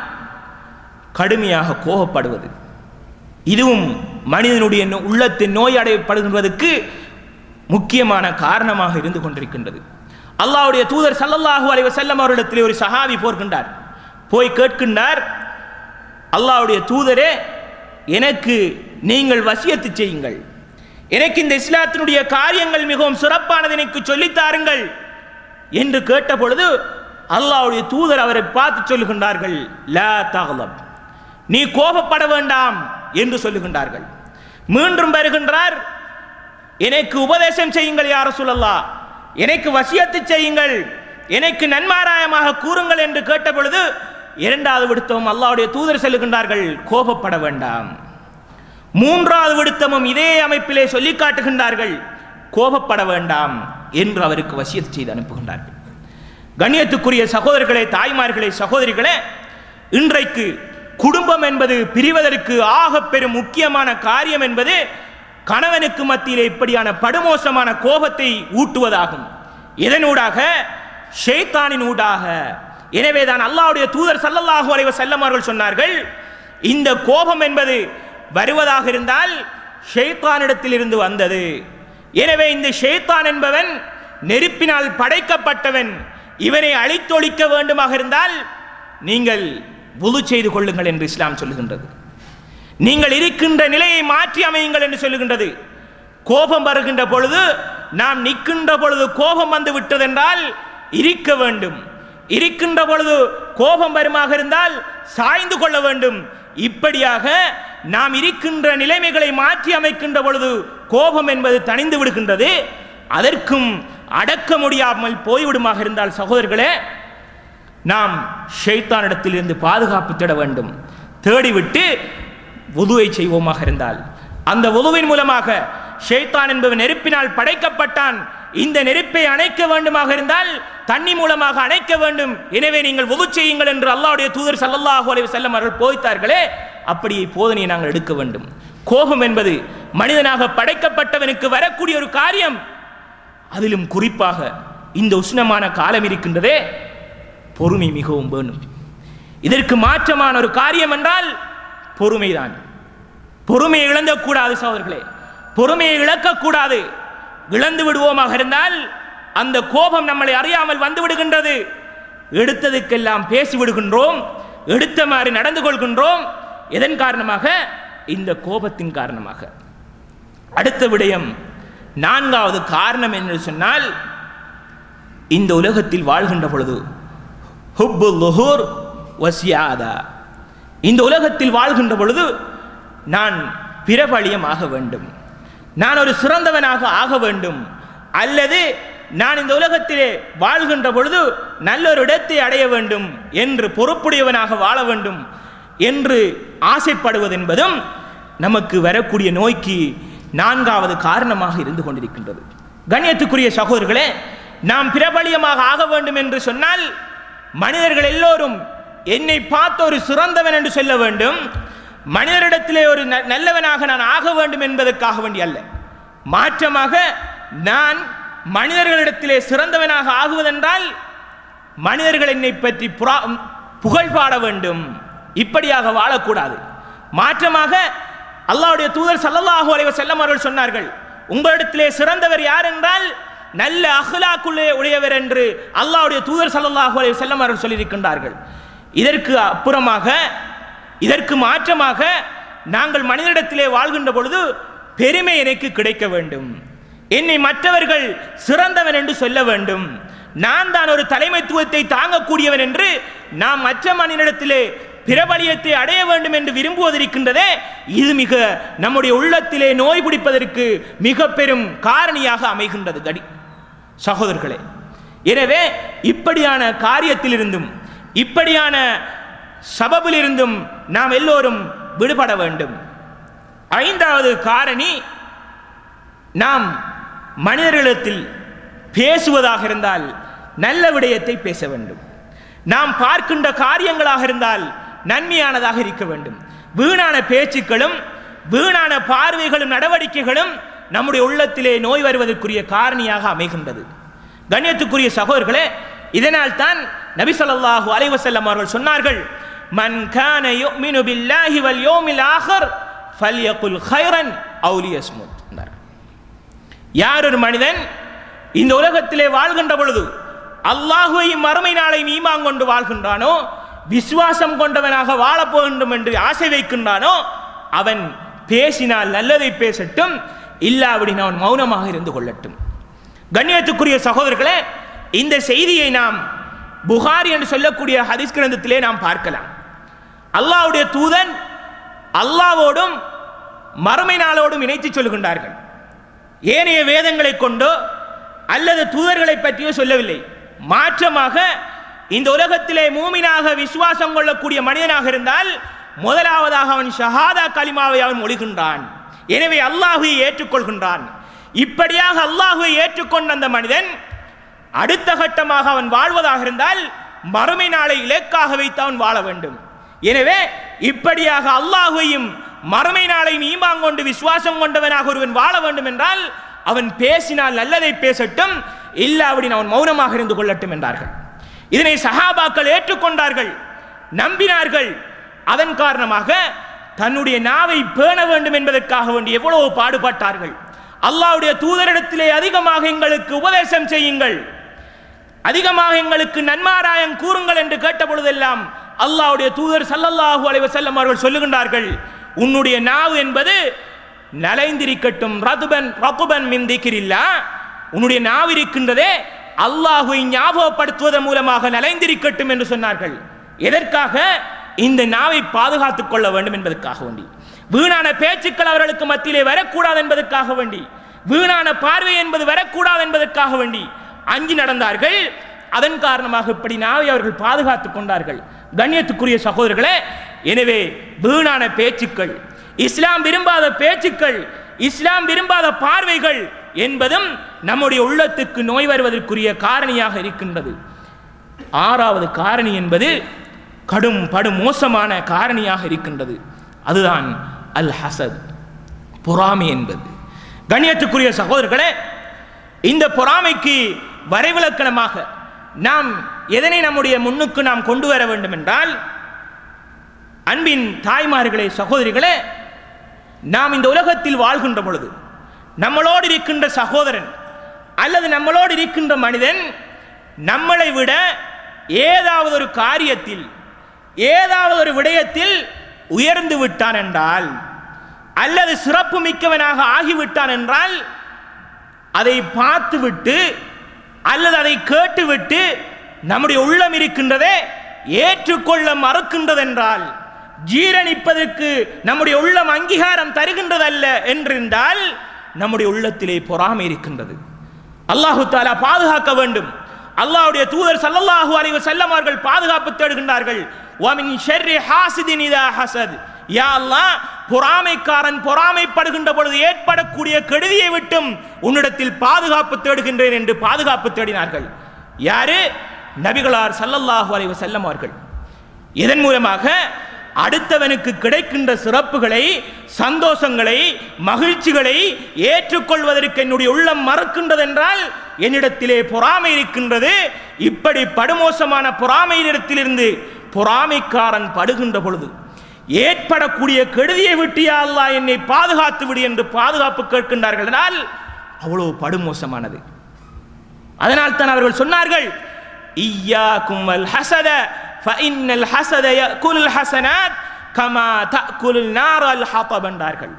கடுமையாக கோபப்படுவது. இதுவும் மனிதனுடைய உள்ளத்தின் நோய் அடையப்படுகின்றதற்கு முக்கியமான காரணமாக இருந்து கொண்டிருக்கின்றது. அல்லாஹ்வுடைய தூதர் ஸல்லல்லாஹு அலைஹி வஸல்லம் அவரிடத்தில் ஒரு சஹாபி போர்க்கின்றார். போய் கேட்கின்றார், அல்லாஹ்வுடைய தூதரே, எனக்கு நீங்கள் வசியத்து செய்யுங்கள், எனக்கு இந்த இஸ்லாத்தினுடைய காரியங்கள் மிகவும் சிறப்பானது, எனக்கு சொல்லித்தாருங்கள் என்று கேட்ட பொழுது அல்லாஹ்வுடைய தூதர் அவரை பார்த்து சொல்லுகின்றார்கள், லா தக்லப், நீ கோபப்பட வேண்டாம் என்று சொல்லுகின்றார்கள். மீண்டும் வருகின்றார், எனக்கு உபதேசம் செய்யுங்கள் யா ரசூலல்லாஹ், எனக்கு வசியத்து செய்யுங்கள், எனக்கு நன்மாராயமாக கூறுங்கள் என்று கேட்ட பொழுது இரண்டாவது விடுத்தமும் அல்லாஹ்வுடைய தூதர் சொல்லுகின்றார்கள், கோபப்பட வேண்டாம். மூன்றாவது விடுத்தமும் இதே அமைப்பிலே சொல்லி காட்டுகின்றார்கள், கோபப்பட வேண்டாம் என்று அவருக்கு வசியத்து செய்து அனுப்புகின்றார்கள். கண்ணியத்துக்குரிய சகோதரர்களே, தாய்மார்களே, சகோதரிகளே, இன்றைக்கு குடும்பம் என்பது பிரிவதற்கு ஆக பெரும் முக்கியமான காரியம் என்பது கணவனுக்கு மத்தியிலே இப்படியான படுமோசமான கோபத்தை ஊட்டுவதாகும். இதனூடாக, ஷைத்தானின் ஊடாக. எனவேதான் அல்லாஹ்வுடைய தூதர் ஸல்லல்லாஹு அலைஹி வஸல்லம் அவர்கள் சொன்னார்கள், இந்த கோபம் என்பது வருவதாக இருந்தால் ஷைத்தானிடத்தில் இருந்து வந்தது. எனவே இந்த ஷைத்தான் என்பவன் நெருப்பினால் படைக்கப்பட்டவன், இவனை அழித்தொழிக்க வேண்டுமாக இருந்தால் நீங்கள் வுது செய்து கொள்ளுங்கள் என்று இஸ்லாம் சொல்லுகின்றது. நீங்கள் இருக்கின்ற நிலையை மாற்றி அமையுங்கள் என்று சொல்லுகின்றது. கோபம் வருகின்ற பொழுது, நாம் நிற்கின்ற பொழுது கோபம் வந்து விட்டதென்றால் இருக்க வேண்டும், இருக்கின்ற பொழுது கோபம் வருமாக இருந்தால் சாய்ந்து கொள்ள வேண்டும். இப்படியாக நாம் இருக்கின்ற நிலைமைகளை மாற்றி அமைக்கின்ற பொழுது கோபம் என்பது தணிந்து விடுகின்றது. அதற்கும் அடக்க முடியாமல் போய்விடுமாக இருந்தால் சகோதரர்களே, நாம் ஷைத்தானிடத்தில் இருந்து பாதுகாப்பு தேட வேண்டும். தேடிவிட்டு வுதுவை செய்வோமாக இருந்தால், அந்த வுதுவின் மூலமாக ஷைத்தான் என்பவன் நெருப்பினால் படைக்கப்பட்டான், இந்த நெருப்பை அணைக்க வேண்டுமாக இருந்தால் தண்ணி மூலமாக அணைக்க வேண்டும். எனவே நீங்கள் வுது செய்யுங்கள் என்று அல்லாஹ்வுடைய தூதர் ஸல்லல்லாஹு அலைஹி வஸல்லம் அவர்கள் போதித்தார்களே, அப்படியே போதனையை நாங்கள் எடுக்க வேண்டும். கோபம் என்பது மனிதனாக படைக்கப்பட்டவனுக்கு வரக்கூடிய ஒரு காரியம். அதிலும் குறிப்பாக இந்த உஷ்ணமான காலம் இருக்கின்றதே, பொறுமை மிகவும் வேணும். இதற்கு மாற்றமான ஒரு காரியம் என்றால் பொறுமைதான். பொறுமையை இழந்தக்கூடாது சகோதரர்களே, பொறுமையை இழக்கக்கூடாது. இழந்து விடுவோமாக இருந்தால் அந்த கோபம் நம்மளை அறியாமல் வந்து விடுகின்றது. எடுத்ததுக்கெல்லாம் பேசி விடுகின்றோம், எடுத்த மாதிரி நடந்து கொள்கின்றோம். இதன் காரணமாக, இந்த கோபத்தின் காரணமாக. அடுத்த விடயம், நான்காவது காரணம் என்று சொன்னால், இந்த உலகத்தில் வாழ்கின்ற பொழுது ஹுப்புல் லுஹூர் வசியாதா, இந்த உலகத்தில் வாழ்கின்ற பொழுது நான் பிரபலியமாக வேண்டும், நான் ஒரு சிறந்தவனாக ஆக வேண்டும், அல்லது நான் இந்த உலகத்திலே வாழ்கின்ற பொழுது நல்ல ஒரு இடத்தை அடைய வேண்டும் என்று பொறுப்புடையவனாக வாழ வேண்டும் என்று ஆசைப்படுவது என்பதும் நமக்கு வரக்கூடிய நோய்க்கு நான்காவது காரணமாக இருந்து கொண்டிருக்கின்றது. கண்ணியத்துக்குரிய சகோதரர்களே, நாம் பிரபலியமாக ஆக வேண்டும் என்று சொன்னால் மனிதர்கள் எல்லோரும் என்னை பார்த்து ஒரு சிறந்தவன் என்று சொல்ல வேண்டும், மனிதரிடத்திலே ஒரு நல்லவனாக நான் ஆக வேண்டும் என்பதற்காக வேண்டிய அல்ல. மாற்றமாக, நான் மனிதர்களிடத்திலே சிறந்தவனாக ஆகுவதென்றால் மனிதர்கள் என்னை பற்றி புகழ் பாட வேண்டும், இப்படியாக வாழக்கூடாது. மாற்றமாக, அல்லாஹ்வுடைய தூதர் ஸல்லல்லாஹு அலைஹி வஸல்லம் அவர்கள் சொன்னார்கள், உங்களிடத்திலே சிறந்தவர் யார் என்றால் நல்ல அஹ்லாக்குள்ளே உடையவர் என்று அல்லாஹ்வுடைய தூதர் ஸல்லல்லாஹு அலைஹி வஸல்லம் அவர்கள் சொல்லியிருக்கின்றார்கள். இதற்கு அப்புறமாக, இதற்கு மாற்றமாக, நாங்கள் மனிதனிடத்திலே வாழ்கின்ற பொழுது பெருமை எனக்கு கிடைக்க வேண்டும், என்னை மற்றவர்கள் சிறந்தவன் என்று சொல்ல வேண்டும், நான் தான் ஒரு தலைமைத்துவத்தை தாங்கக்கூடியவன் என்று நாம் மற்ற மனிதனிடத்திலே பிரபலியத்தை அடைய வேண்டும் என்று விரும்புவதற்கின்றதே, இது மிக நம்முடைய உள்ளத்திலே நோய் பிடிப்பதற்கு மிக பெரும் காரணியாக அமைகின்றது கடி சகோதரர்களே. எனவே இப்படியான காரியத்திலிருந்தும் இப்படியான சபபிலிருந்தும் நாம் எல்லோரும் விடுபட வேண்டும். ஐந்தாவது காரணி, நாம் மனிதர்களிடத்தில் பேசுவதாக இருந்தால் நல்ல விடயத்தை பேச வேண்டும். நாம் பார்க்கின்ற காரியங்களாக இருந்தால் நன்மையானதாக இருக்க வேண்டும். வீணான பேச்சுக்களும் வீணான பார்வைகளும் நடவடிக்கைகளும் நம்முடைய உள்ளத்திலே நோய் வருவதற்குரிய காரணியாக அமைகின்றது. கண்ணியத்துக்குரிய சகோதரர்களே, இதனால் தான் நபி ஸல்லல்லாஹு அலைஹி வஸல்லம் அவர்கள் சொன்னார்கள், மன் கான யுமினு பில்லாஹி வல் யௌமில் ஆகிர் ஃபல்யகுல் கைரன் அவ் லியஸ்முத். யார் ஒரு மனிதன் இந்த உலகத்திலே வாழ்கின்ற பொழுது அல்லாஹுவையும் மறுமை நாளையும் ஈமான் கொண்டு வாழ்கின்றானோ, விசுவாசம் கொண்டவனாக வாழப் வேண்டும் என்று ஆசை வைக்கின்றானோ, அவன் பேசினால் நல்லதை பேசட்டும், இல்லாவிடின் அவன் மௌனமாக இருந்து கொள்ளட்டும். கண்ணியத்துக்குரிய சகோதரர்களே, இந்த செய்தியை நாம் புகாரி என்று சொல்லக்கூடிய ஹதீஸ் கிரந்தத்திலே நாம் பார்க்கலாம். அல்லாஹ்வுடைய தூதன் அல்லாஹ்வோடும் மறுமை நாளோடும் இணைத்து சொல்கின்றார்கள். ஏனைய வேதங்களை கொண்டோ அல்லது தூதர்களை பற்றியோ சொல்லவில்லை. மாற்றமாக இந்த உலகத்திலே மூமினாக விசுவாசம் கொள்ளக்கூடிய மனிதனாக இருந்தால் முதலாவதாக அவன் ஷஹாதா கலிமாவை அவன் மொழிகின்றான். எனவே அல்லாஹ்வை ஏற்றுக்கொள்கின்றான். இப்படியாக அல்லாஹ்வை ஏற்றுக்கொண்ட அந்த மனிதன் அடுத்த கட்டமாக அவன் வாழ்வதாக இருந்தால் மறுமை நாளை இலக்காக வைத்து அவன் வாழ வேண்டும். எனவே இப்படியாக அல்லாஹ்வையும் மறுமை நாளையும் ஈமான் கொண்டு விசுவாசம் கொண்டவனாக ஒருவன் வாழ வேண்டும் என்றால் அவன் பேசினால் நல்லதை பேசட்டும், இல்லாவிடின் அவன் மௌனமாக இருந்து கொள்ளட்டும் என்றார்கள். இதனை சஹாபாக்கள் ஏற்றுக்கொண்டார்கள், நம்பினார்கள். அதன் காரணமாக தன்னுடைய நாவை பேண வேண்டும் என்பதற்காக வேண்டி எவ்வளவு பாடுபட்டார்கள். அல்லாஹ்வுடைய தூதரிடத்திலே அதிகமாக எங்களுக்கு உபதேசம் செய்யுங்கள், அதிகமாக எங்களுக்கு நன்மாராயம் கூறுங்கள் என்று கேட்ட பொழுதெல்லாம் அல்லாஹ்வுடைய தூதர் ஸல்லல்லாஹு அலைஹி வஸல்லம் அவர்கள் சொல்லுகின்றார்கள், உன்னுடைய நாவு என்பது நலைந்திருக்கட்டும், ரதுபன் ரதுபன் மின் திக்ரில்லாஹ், உன்னுடைய நாவு இருக்கின்றதே அல்லாஹ்வை ஞாபகப்படுத்துவதன் மூலமாக நலைந்திருக்கட்டும் என்று சொன்னார்கள். எதற்காக? இந்த நாவை பாதுகாத்துக் கொள்ள வேண்டும் என்பதற்காக வேண்டி. வீணான பேச்சுக்கள் அவர்களுக்கு மத்தியிலே வரக்கூடாது என்பதற்காக வேண்டி, வீணான பார்வை என்பது வரக்கூடாது என்பதற்காக வேண்டி அஞ்சி நடந்தார்கள். அதன் காரணமாக இப்படி நாவை அவர்கள் பாதுகாத்துக் கொண்டார்கள். கண்ணியத்துக்குரிய சகோதரர்களே, எனவே வீணான பேச்சுக்கள், இஸ்லாம் விரும்பாத பேச்சுக்கள், இஸ்லாம் விரும்பாத பார்வைகள் என்பதும் நம்முடைய உள்ளத்துக்கு நோய் வருவதற்குரிய காரணியாக இருக்கின்றது. ஆறாவது காரணி என்பது கடும் படு மோசமான காரணியாக இருக்கின்றது. அதுதான் அல் ஹசத், பொறாமை என்பது. கண்ணியத்துக்குரிய சகோதரர்களே, இந்த பொறாமைக்கு வரைவிலக்கணமாக நாம் எதனை நம்முடைய முன்னுக்கு நாம் கொண்டு வர வேண்டும் என்றால், அன்பின் தாய்மார்களே, சகோதரிகளே, நாம் இந்த உலகத்தில் வாழ்கின்ற பொழுது நம்மளோடு இருக்கின்ற சகோதரன் அல்லது நம்மளோடு இருக்கின்ற மனிதன் நம்மளை விட ஏதாவது ஒரு காரியத்தில் ஏதாவது ஒரு விடயத்தில் உயர்ந்து விட்டான் என்றால் அல்லது சிறப்பு மிக்கவனாக ஆகிவிட்டான் என்றால் அதை பார்த்துவிட்டு அல்லது அதை கேட்டுவிட்டு நம்முடைய உள்ளம் இருக்கின்றதே ஏற்றுக்கொள்ள மறுக்கின்றதென்றால், ஜீரணிப்பதற்கு நம்முடைய உள்ளம் அங்கீகாரம் தருகின்றதல்ல என்றிருந்தால் நம்முடைய உள்ளத்திலே பொறாமை இருக்கின்றது. அல்லாஹு தஆலா பாதுகாக்க வேண்டும். அல்லாஹ்வுடைய தூதர் ஸல்லல்லாஹு அலைஹி வஸல்லம் அவர்கள் பாதுகாப்பு தேடுகின்றார்கள். வ மின் ஷர்ரி ஹாசிதின் இதா ஹஸத், யா அல்லாஹ், பொறாமைக்காரன் பொறாமைப்படுகின்ற பொழுது ஏற்படக்கூடிய கெடுதியை விட்டும் உன்னிடத்தில் பாதுகாப்பு தேடுகின்றேன் என்று பாதுகாப்பு தேடினார்கள். யாரு? நபிகளார் ஸல்லல்லாஹு அலைஹி வஸல்லம் அவர்கள். இதன் மூலமாக அடுத்தவனுக்கு கிடைக்கின்ற சிறப்புகளை, சந்தோஷங்களை, மகிழ்ச்சிகளை ஏற்றுக்கொள்வதற்கு என்னுடைய உள்ளம் மறுக்கின்றது என்றால் என்னிடத்திலே பொறாமை இருக்கின்றது. இப்படி படுமோசமான பொறாமையிடத்திலிருந்து பொறாமைக்காரன் படுகின்ற பொழுது ஏற்படக்கூடிய கெடுதியை விட்டு யா அல்லாஹ் என்னை பாதுகாத்து விடு என்று பாதுகாப்பு கேட்கின்றார்கள் என்றால் அவ்வளவு படுமோசமானது. அதனால் தான் அவர்கள் சொன்னார்கள், இய்யாக்கும் வல் ஹஸத ஃபஇன்னல் ஹஸத யஅகுலுல் ஹஸனாத் கமா தஅகுலுன் நார் அல் ஹதப் என்றார்கள்.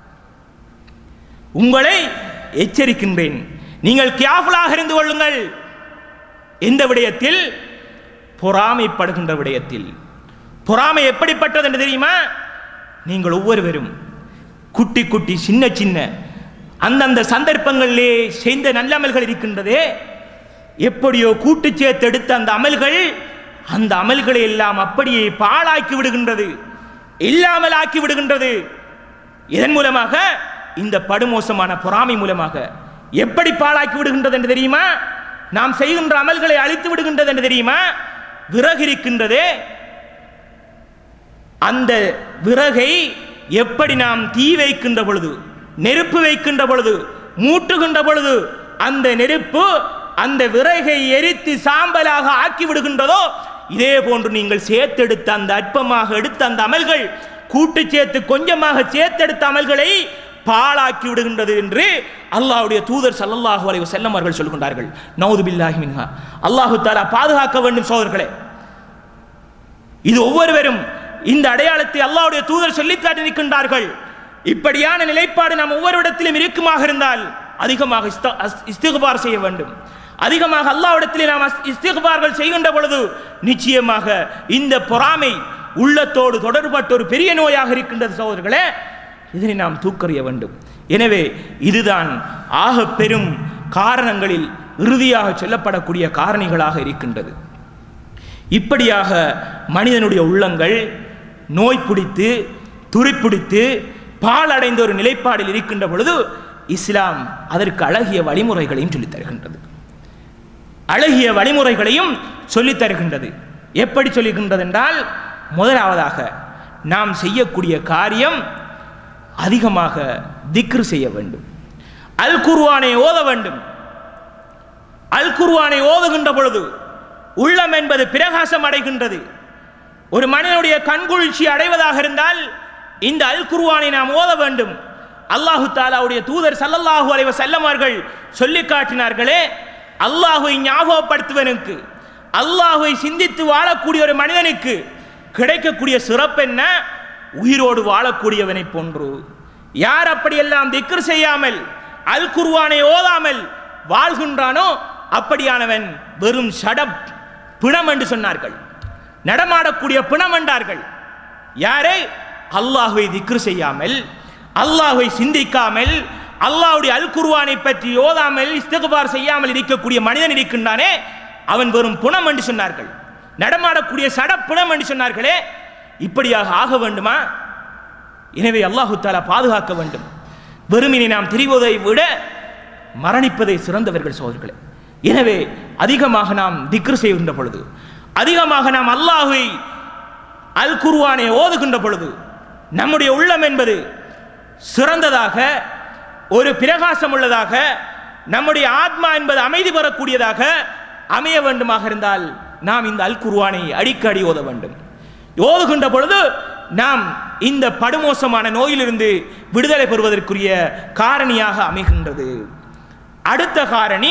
உங்களை எச்சரிக்கின்றேன், நீங்கள் கியாஃபுலாக இருந்து கொள்ளுங்கள். எந்த விடயத்தில்? பொறாமைப்படுகின்ற விடயத்தில். பொறாமை எப்படிப்பட்டது என்று தெரியுமா? நீங்கள் ஒவ்வொருவரும் குட்டி குட்டி சின்ன சின்ன அந்தந்த சந்தர்ப்பங்களிலே செய்த நல்ல அமல்கள் இருக்கின்றதே, எப்படியோ கூட்டு சேர்த்து எடுத்த அந்த அமல்கள் அந்த அமல்களை எல்லாம் அப்படியே பாழாக்கி விடுகின்றது, இல்லாமல் ஆக்கி விடுகின்றது. இதன் மூலமாக இந்த படுமோசமான பொறாமை மூலமாக எப்படி பாழாக்கி விடுகின்றது என்று தெரியுமா? நாம் செய்கின்ற அமல்களை அழித்து விடுகின்றது என்று தெரியுமா? விறகு இருக்கின்றதே, அந்த விறகை எப்படி நாம் தீ வைக்கின்ற பொழுது, நெருப்பு வைக்கின்ற பொழுது, மூட்டுகின்ற பொழுது அந்த நெருப்பு அந்த விறகை எரித்து சாம்பலாக ஆக்கி விடுகின்றதோ, இதே போன்று நீங்கள் சேர்த்தெடுத்த அந்த அற்பமாக எடுத்த அந்த அமல்கள், கூட்டு சேர்த்து கொஞ்சமாக சேர்த்தெடுத்த அமல்களை பாழாக்கி விடுகின்றது என்று அல்லாஹ்வுடைய தூதர் ஸல்லல்லாஹு அலைஹி வஸல்லம் அவர்கள் சொல்கின்றார்கள். நஊது பில்லாஹி மின்ஹா. அல்லாஹ் தஆலா பாதுகாக்க வேண்டும் சகோதரர்களே. இது ஒவ்வொருவரும் இந்த அடையாளத்தை அல்லாஹ்வுடைய தூதர் சொல்லிக் காட்டியிருக்கின்றார்கள். இப்படியான நிலைப்பாடு நாம் ஒவ்வொருவரிடத்திலும் இருக்குமாக இருந்தால் அதிகமாக இஸ்திக்பார் செய்ய வேண்டும். அதிகமாக அல்லாஹ்விடத்திலே நாம் இஸ்திக்பார்கள் செய்கின்ற பொழுது நிச்சயமாக இந்த பொறாமை உள்ளத்தோடு தொடர்பட்ட ஒரு பெரிய நோயாக இருக்கின்றது சகோதரர்களே. இதனை நாம் தூக்கறிய வேண்டும். எனவே இதுதான் ஆக பெரும் காரணங்களில் இறுதியாக சொல்லப்படக்கூடிய காரணிகளாக இருக்கின்றது. இப்படியாக மனிதனுடைய உள்ளங்கள் நோய் பிடித்து துரிப்பிடித்து பாழடைந்த ஒரு நிலைப்பாடில் இருக்கின்ற பொழுது இஸ்லாம் அதற்கு அழகிய வழிமுறைகளையும் சொல்லித் தருகின்றது. அழகிய வழிமுறைகளையும் சொல்லித் தருகின்றது. எப்படி சொல்லுகின்றது என்றால், முதலாவதாக நாம் செய்யக்கூடிய காரியம் அதிகமாக திக்ர் செய்ய வேண்டும். அல் குர்ஆனை ஓத வேண்டும். அல் குர்ஆனை ஓதுகின்ற பொழுது உள்ளம் என்பது பிரகாசம் அடைகின்றது. ஒரு மனிதனுடைய கண்குளிர்ச்சி அடைவதாக இருந்தால் இந்த அல் குர்ஆனை நாம் ஓத வேண்டும். அல்லாஹு தஆலாவுடைய தூதர் ஸல்லல்லாஹு அலைஹி வஸல்லம் அவர்கள் சொல்லி காட்டினார்களே, அல்லாஹ்வை ஞாபகப்படுத்துவனுக்கு, அல்லாஹ்வை சிந்தித்து வாழக்கூடிய ஒரு மனிதனுக்கு கிடைக்கக்கூடிய சிறப்பு என்ன? உயிரோடு வாழக்கூடியவனை போன்று. யார் அப்படியெல்லாம் திக்ர் செய்யாமல் அல் குர்ஆனை ஓதாமல் வாழ்கின்றானோ அப்படியானவன் வெறும் ஷடப் பிணம் என்று சொன்னார்கள். நடமாடக்கூடிய பிணம் என்றார்கள். யாரை? அல்லாஹ்வை திக்ர் செய்யாமல், அல்லாஹ்வை சிந்திக்காமல், அல்லாஹ்வுடைய அல் குர்ஆனை பற்றி ஓதாமல் இஸ்திக்பார் செய்யாமல் இருக்கக்கூடிய மனிதன் இருக்கின்றானே, அவன் வெறும் புணம் என்று சொன்னார்கள். நடமாடக்கூடிய சடப்புணம் என்று சொன்னார்களே. இப்படியாக ஆக வேண்டுமா? எனவே அல்லாஹு தஆலா பாதுகாக்க வேண்டும். வெறுமினை நாம் தெரிவதை விட மரணிப்பதை சிறந்தவர்கள் சகோதரர்களே. எனவே அதிகமாக நாம் திக்ர் செய்கின்ற பொழுது, அதிகமாக நாம் அல்லாஹ்வை அல் குர்ஆனை ஓதுகின்ற பொழுது நம்முடைய உள்ளம் என்பது சிறந்ததாக, ஒரு பிரகாசம் உள்ளதாக, நம்முடைய ஆத்மா என்பது அமைதி பெறக்கூடியதாக அமைய வேண்டுமாக இருந்தால் நாம் இந்த அல் குர்ஆனை அடிக்கடி ஓத வேண்டும். ஓதுகின்ற பொழுது நாம் இந்த படுமோசமான நோயிலிருந்து விடுதலை பெறுவதற்குரிய காரணியாக அமைகின்றது. அடுத்த காரணி,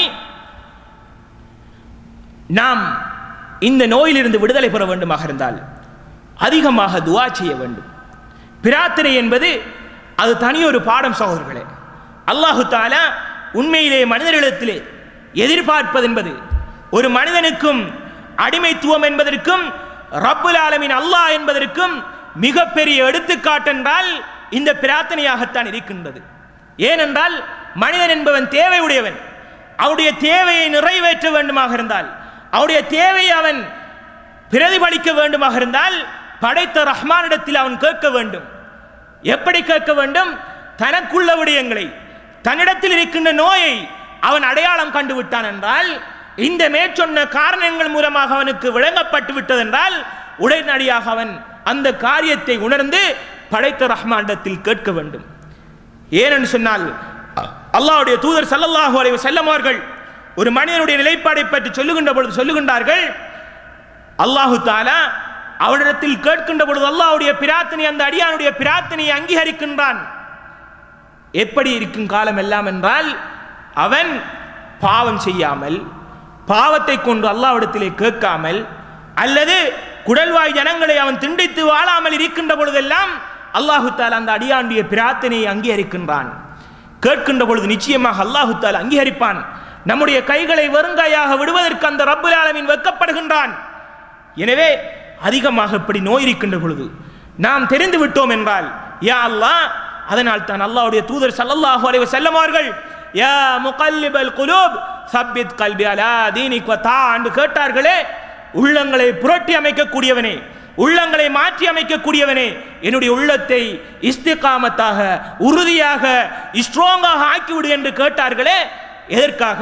நாம் இந்த நோயிலிருந்து விடுதலை பெற வேண்டுமாக இருந்தால் அதிகமாக துஆ செய்ய வேண்டும். பிரார்த்தனை என்பது அது தனியொரு பாடம் சகோதரர்களே. அல்லாஹு தஆலா உண்மையிலே மனிதர்களிடத்திலே எதிர்பார்ப்பது என்பது, ஒரு மனிதனுக்கும் அடிமைத்துவம் என்பதற்கும் ரப்புல் ஆலமீன் அல்லாஹ் என்பதற்கும் மிகப்பெரிய எடுத்துக்காட்டென்றால் இந்த பிரார்த்தனையாகத்தான் இருக்கின்றது. ஏனென்றால் மனிதன் என்பவன் தேவை உடையவன். அவருடைய தேவையை நிறைவேற்ற வேண்டுமாக இருந்தால், அவருடைய தேவையை அவன் பிரதிபலிக்க வேண்டுமாக இருந்தால் படைத்த ரஹ்மானிடத்தில் அவன் கேட்க வேண்டும். எப்படி கேட்க வேண்டும்? தனக்குள்ள விடயங்களை, தன்னிடத்தில் இருக்கின்ற நோயை அவன் அடையாளம் கண்டுவிட்டான் என்றால், இந்த மேற்சொன்ன காரணங்கள் மூலமாக அவனுக்கு விளங்கப்பட்டு விட்டதென்றால் உடனடியாக அவன் அந்த காரியத்தை உணர்ந்து படைத்த ரஹ்மானிடத்தில் கேட்க வேண்டும். ஏனென்று சொன்னால் அல்லாஹ்வுடைய தூதர் ஸல்லல்லாஹு அலைஹி வஸல்லம் அவர்கள் ஒரு மனிதனுடைய நிலைப்பாடை பற்றி சொல்லுகின்ற பொழுது சொல்லுகின்றார்கள், அல்லாஹு தஆலா அவனிடத்தில் கேட்கின்ற பொழுது அல்லாஹ்வுடைய பிரார்த்தனை, அந்த அடியானுடைய பிரார்த்தனையை அங்கீகரிக்கின்றான். எப்படி இருக்கும் காலம் எல்லாம் என்றால், அவன் பாவம் செய்யாமல், பாவத்தை கொண்டு அல்லாஹ்விடத்திலே கேட்காமல், அல்லது குடல்வாய் ஜனங்களை அவன் திண்டித்து வாழாமல் இருக்கின்ற பொழுதெல்லாம் அல்லாஹு தஆலா அந்த அடியானுடைய பிரார்த்தனையை அங்கீகரிக்கின்றான். கேட்கின்ற பொழுது நிச்சயமாக அல்லாஹு தஆலா அங்கீகரிப்பான். நம்முடைய கைகளை வெறுங்கையாக விடுவதற்கு அந்த ரப்புல் ஆலமீன் வெட்கப்படுகின்றான். எனவே அதிகமாக இப்படி நோய் இருக்கின்ற பொழுது நாம் தெரிந்து விட்டோம் என்றால், யா அல்லாஹ், அதனால் தான் அல்லாஹ்வுடைய தூதர் ஸல்லல்லாஹு அலைஹி வஸல்லம் அவர்கள் யா முகல்லிபல் குலூப் சப்பித் கல்பி அலா தீனிக் வ தா என்று கேட்டார்களே, உள்ளங்களை புரட்டி அமைக்கக்கூடியவனே, உள்ளங்களை மாற்றி அமைக்கக்கூடியவனே, என்னுடைய உள்ளத்தை இஸ்திகாமத்தாக, உறுதியாக, ஸ்ட்ராங்காக ஆக்கிவிடு என்று கேட்டார்களே. எதற்காக?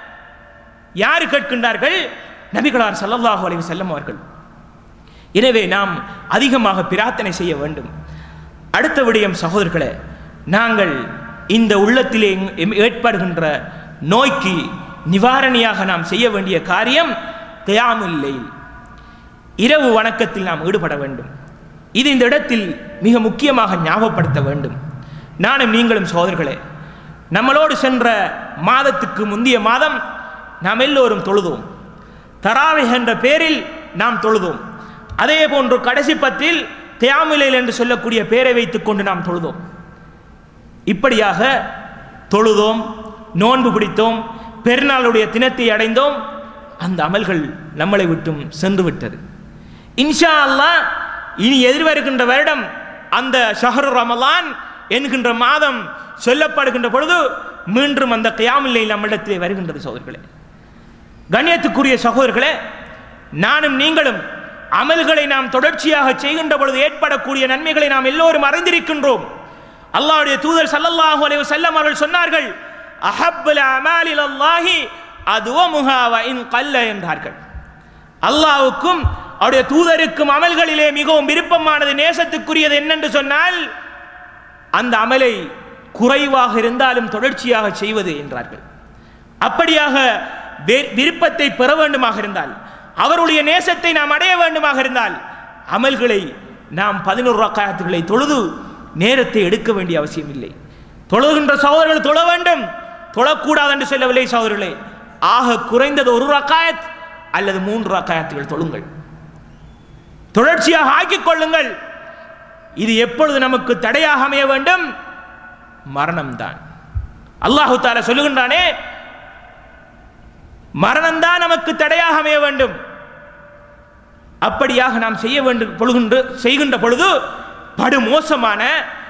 யாரு கேட்கின்றார்கள்? நபிகளார் ஸல்லல்லாஹு அலைஹி வஸல்லம் அவர்கள். எனவே நாம் அதிகமாக பிரார்த்தனை செய்ய வேண்டும். அடுத்த விடயம் சகோதரர்களே, நாங்கள் இந்த உள்ளத்திலே ஏற்படுகின்ற நோய்க்கு நிவாரணியாக நாம் செய்ய வேண்டிய காரியம் கியாமுல் லைல், இரவு வணக்கத்தில் நாம் ஈடுபட வேண்டும். இது இந்த இடத்தில் மிக முக்கியமாக ஞாபகப்படுத்த வேண்டும். நானும் நீங்களும் சகோதரர்களே, நம்மளோடு சென்ற மாதத்துக்கு முந்தைய மாதம் நாம் எல்லோரும் தொழுதோம். தராவிஹ் என்ற பெயரில் நாம் தொழுதோம். அதே போன்று கடைசி பத்தில் கியாமுல் லைல் என்று சொல்லக்கூடிய பெயரை வைத்துக் கொண்டு நாம் தொழுதோம். இப்படியாக தொழுதோம், நோன்பு பிடித்தோம், பெருநாளுடைய தினத்தை அடைந்தோம். அந்த அமல்கள் நம்மளை விட்டும் சென்று விட்டது. இன்ஷா அல்லாஹ் இனி எதிர்வருகின்ற வருடம் அந்த ஷஹ்ரு ரமலான் என்கின்ற மாதம் சொல்லப்படுகின்ற பொழுது மீண்டும் அந்த கியாமுல் லைல் நம்மிடத்திலே வருகின்றது. சகோதரர்களே, கண்ணியத்துக்குரிய சகோதரர்களே, நானும் நீங்களும் அமல்களை நாம் தொடர்ச்சியாக செய்கின்ற பொழுது ஏற்படக்கூடிய நன்மைகளை நாம் எல்லோரும் அறிந்திருக்கின்றோம். அல்லாஹ்வுடைய தூதர் ஸல்லல்லாஹு அலைஹி வஸல்லம் அவர்கள் சொன்னார்கள், அஹப்புல் அமாலி இலல்லாஹி அதுவமுஹா வ இன் கல்ல என்றார்கள். அல்லாஹ்வுக்கும் அவருடைய தூதருக்கும் அமல்களிலே மிகவும் விருப்பமானது, நேசத்துக்குரியது என்னென்று சொன்னால் அந்த அமலை குறைவாக இருந்தாலும் தொடர்ச்சியாக செய்வது என்றார்கள். அப்படியாக விருப்பத்தை பெற வேண்டுமாக இருந்தால், அவருடைய நேசத்தை நாம் அடைய வேண்டுமாக இருந்தால், அமல்களை நாம் பதினோரு ரக்காத்துகளை தொழுது நேரத்தை எடுக்க வேண்டிய அவசியம் இல்லை. தொழுகின்ற சகோதரர்கள் தொழ வேண்டும், தொழக்கூடாது என்று சொல்லவில்லை சகோதரர்களே. ஆக குறைந்தது ஒரு ரக்காயத் அல்லது மூன்று ரக்காயத்துகள் தொழுங்கள், தொடர்ச்சியாக ஆக்கிக் கொள்ளுங்கள். இது எப்பொழுது நமக்கு தடையாக அமைய வேண்டும்? மரணம்தான். அல்லாஹு தஆலா சொல்லுகின்றானே, மரணம்தான் நமக்கு தடையாக அமைய வேண்டும். அப்படியாக நாம் செய்ய வேண்டும் பொழுகின்ற செய்கின்ற பொழுது படு மோசமான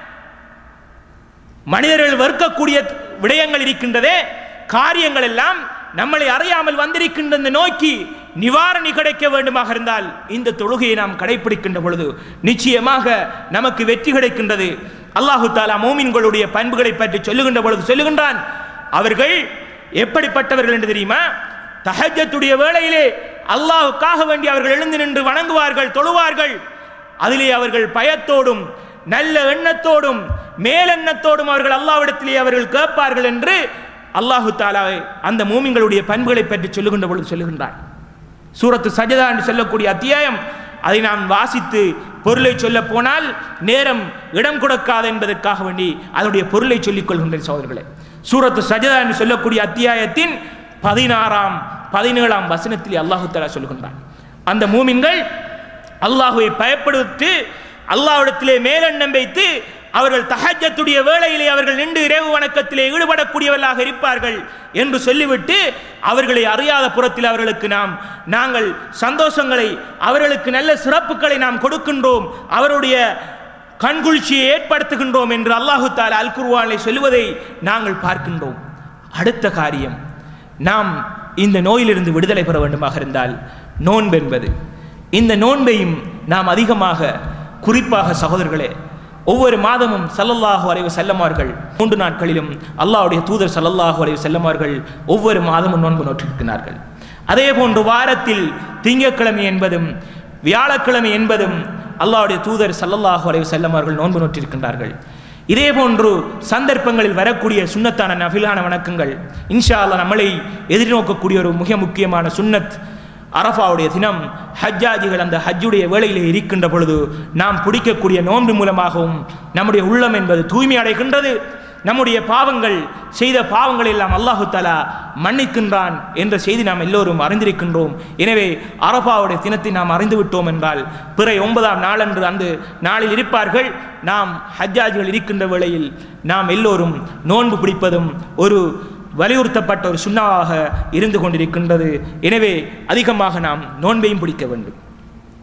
மனிதர்கள் வெறுக்கக்கூடிய விடயங்கள் இருக்கின்றதே, காரியங்கள் எல்லாம் நம்மளை அறியாமல் வந்திருக்கின்ற இந்த நோக்கி நிவாரணி கிடைக்க வேண்டுமாக இருந்தால் இந்த தொழுகையை நாம் கடைபிடிக்கின்ற பொழுது நிச்சயமாக நமக்கு வெற்றி கிடைக்கின்றது. அல்லாஹு தஆலா மூமின்களுடைய பண்புகளை பற்றி சொல்லுகின்ற பொழுது சொல்லுகின்றான், அவர்கள் எப்படிப்பட்டவர்கள் என்று தெரியுமா? தஹஜ்ஜுடைய வேளையிலே அல்லாஹ்வுக்காக வேண்டி அவர்கள் எழுந்து நின்று வணங்குவார்கள், தொழுவார்கள். அதிலே அவர்கள் பயத்தோடும் நல்ல எண்ணத்தோடும் மேலெண்ணத்தோடும் அவர்கள் அல்லாஹ்விடத்திலே அவர்கள் கேட்பார்கள் என்று அல்லாஹு தஆலா அந்த மூமின்களுடைய பண்புகளை பற்றி சொல்லுகின்ற பொழுது சொல்லுகின்றார். சூரத்து சஜதா என்று சொல்லக்கூடிய அத்தியாயம், அதை நாம் வாசித்து பொருளை சொல்ல போனால் நேரம் இடம் கொடுக்காது என்பதற்காக வேண்டி அதனுடைய பொருளை சொல்லிக் கொள்கின்றேன் சகோதரர்களே. சூரத்து சஜதா என்று சொல்லக்கூடிய அத்தியாயத்தின் பதினாறாம் பதினேழாம் வசனத்தில் அல்லாஹு தஆலா சொல்லுகின்றார், அந்த மூமின்கள் அல்லாஹுவை பயப்படுத்தி அல்லாஹ்விடத்திலே மேலெண்ணம் வைத்து அவர்கள் தஹஜ்ஜுடைய வேளையிலே அவர்கள் நின்று இரவு வணக்கத்திலே ஈடுபடக்கூடியவர்களாக இருப்பார்கள் என்று சொல்லிவிட்டு அவர்களை அறியாத புறத்தில் அவர்களுக்கு நாம் நாங்கள் சந்தோஷங்களை, அவர்களுக்கு நல்ல சிறப்புகளை நாம் கொடுக்கின்றோம், அவருடைய கண்குளிர்ச்சியை ஏற்படுத்துகின்றோம் என்று அல்லாஹு தஆலா அல் குர்ஆனிலே சொல்லுவதை நாங்கள் பார்க்கின்றோம். அடுத்த காரியம், நாம் இந்த நோயிலிருந்து விடுதலை பெற வேண்டுமாக இருந்தால் நோன்பு என்பது, இந்த நோன்பையும் நாம் அதிகமாக குறிப்பாக சகோதரர்களே ஒவ்வொரு மாதமும் ஸல்லல்லாஹு அலைஹி வஸல்லம் அவர்கள் மூன்று நாட்களிலும் அல்லாஹ்வுடைய தூதர் ஸல்லல்லாஹு அலைஹி வஸல்லம் அவர்கள் ஒவ்வொரு மாதமும் நோன்பு நோற்றிருக்கிறார்கள். அதே போன்று வாரத்தில் திங்கட்கிழமை என்பதும் வியாழக்கிழமை என்பதும் அல்லாஹ்வுடைய தூதர் ஸல்லல்லாஹு அலைஹி வஸல்லம் அவர்கள் நோன்பு நோற்றிருக்கின்றார்கள். இதே போன்று சந்தர்ப்பங்களில் வரக்கூடிய சுன்னத்தான நஃபிலான வணக்கங்கள் இன்ஷா அல்லாஹ் நம்மளை எதிர்நோக்கக்கூடிய ஒரு மிக முக்கியமான சுன்னத் அரஃபாவுடைய தினம். ஹஜ்ஜாஜிகள் அந்த ஹஜ்ஜுடைய வேளையிலே இருக்கின்ற பொழுது நாம் பிடிக்கக்கூடிய நோன்பு மூலமாகவும் நம்முடைய உள்ளம் என்பது தூய்மை அடைகின்றது. நம்முடைய பாவங்கள் செய்த பாவங்களை எல்லாம் அல்லாஹு தஆலா மன்னிக்கின்றான் என்ற செய்தி நாம் எல்லோரும் அறிந்திருக்கின்றோம். எனவே அரஃபாவுடைய தினத்தை நாம் அறிந்து விட்டோம் என்றால் பிறை ஒன்பதாம் நாளன்று அந்த நாளில் இருப்பார்கள். நாம் ஹஜ்ஜாஜிகள் இருக்கின்ற வேளையில் நாம் எல்லோரும் நோன்பு பிடிப்பதும் ஒரு வலியுறுத்தப்பட்ட ஒரு சுன்னாவாக இருந்து கொண்டிருக்கின்றது. எனவே அதிகமாக நாம் நோன்பையும் பிடிக்க வேண்டும்.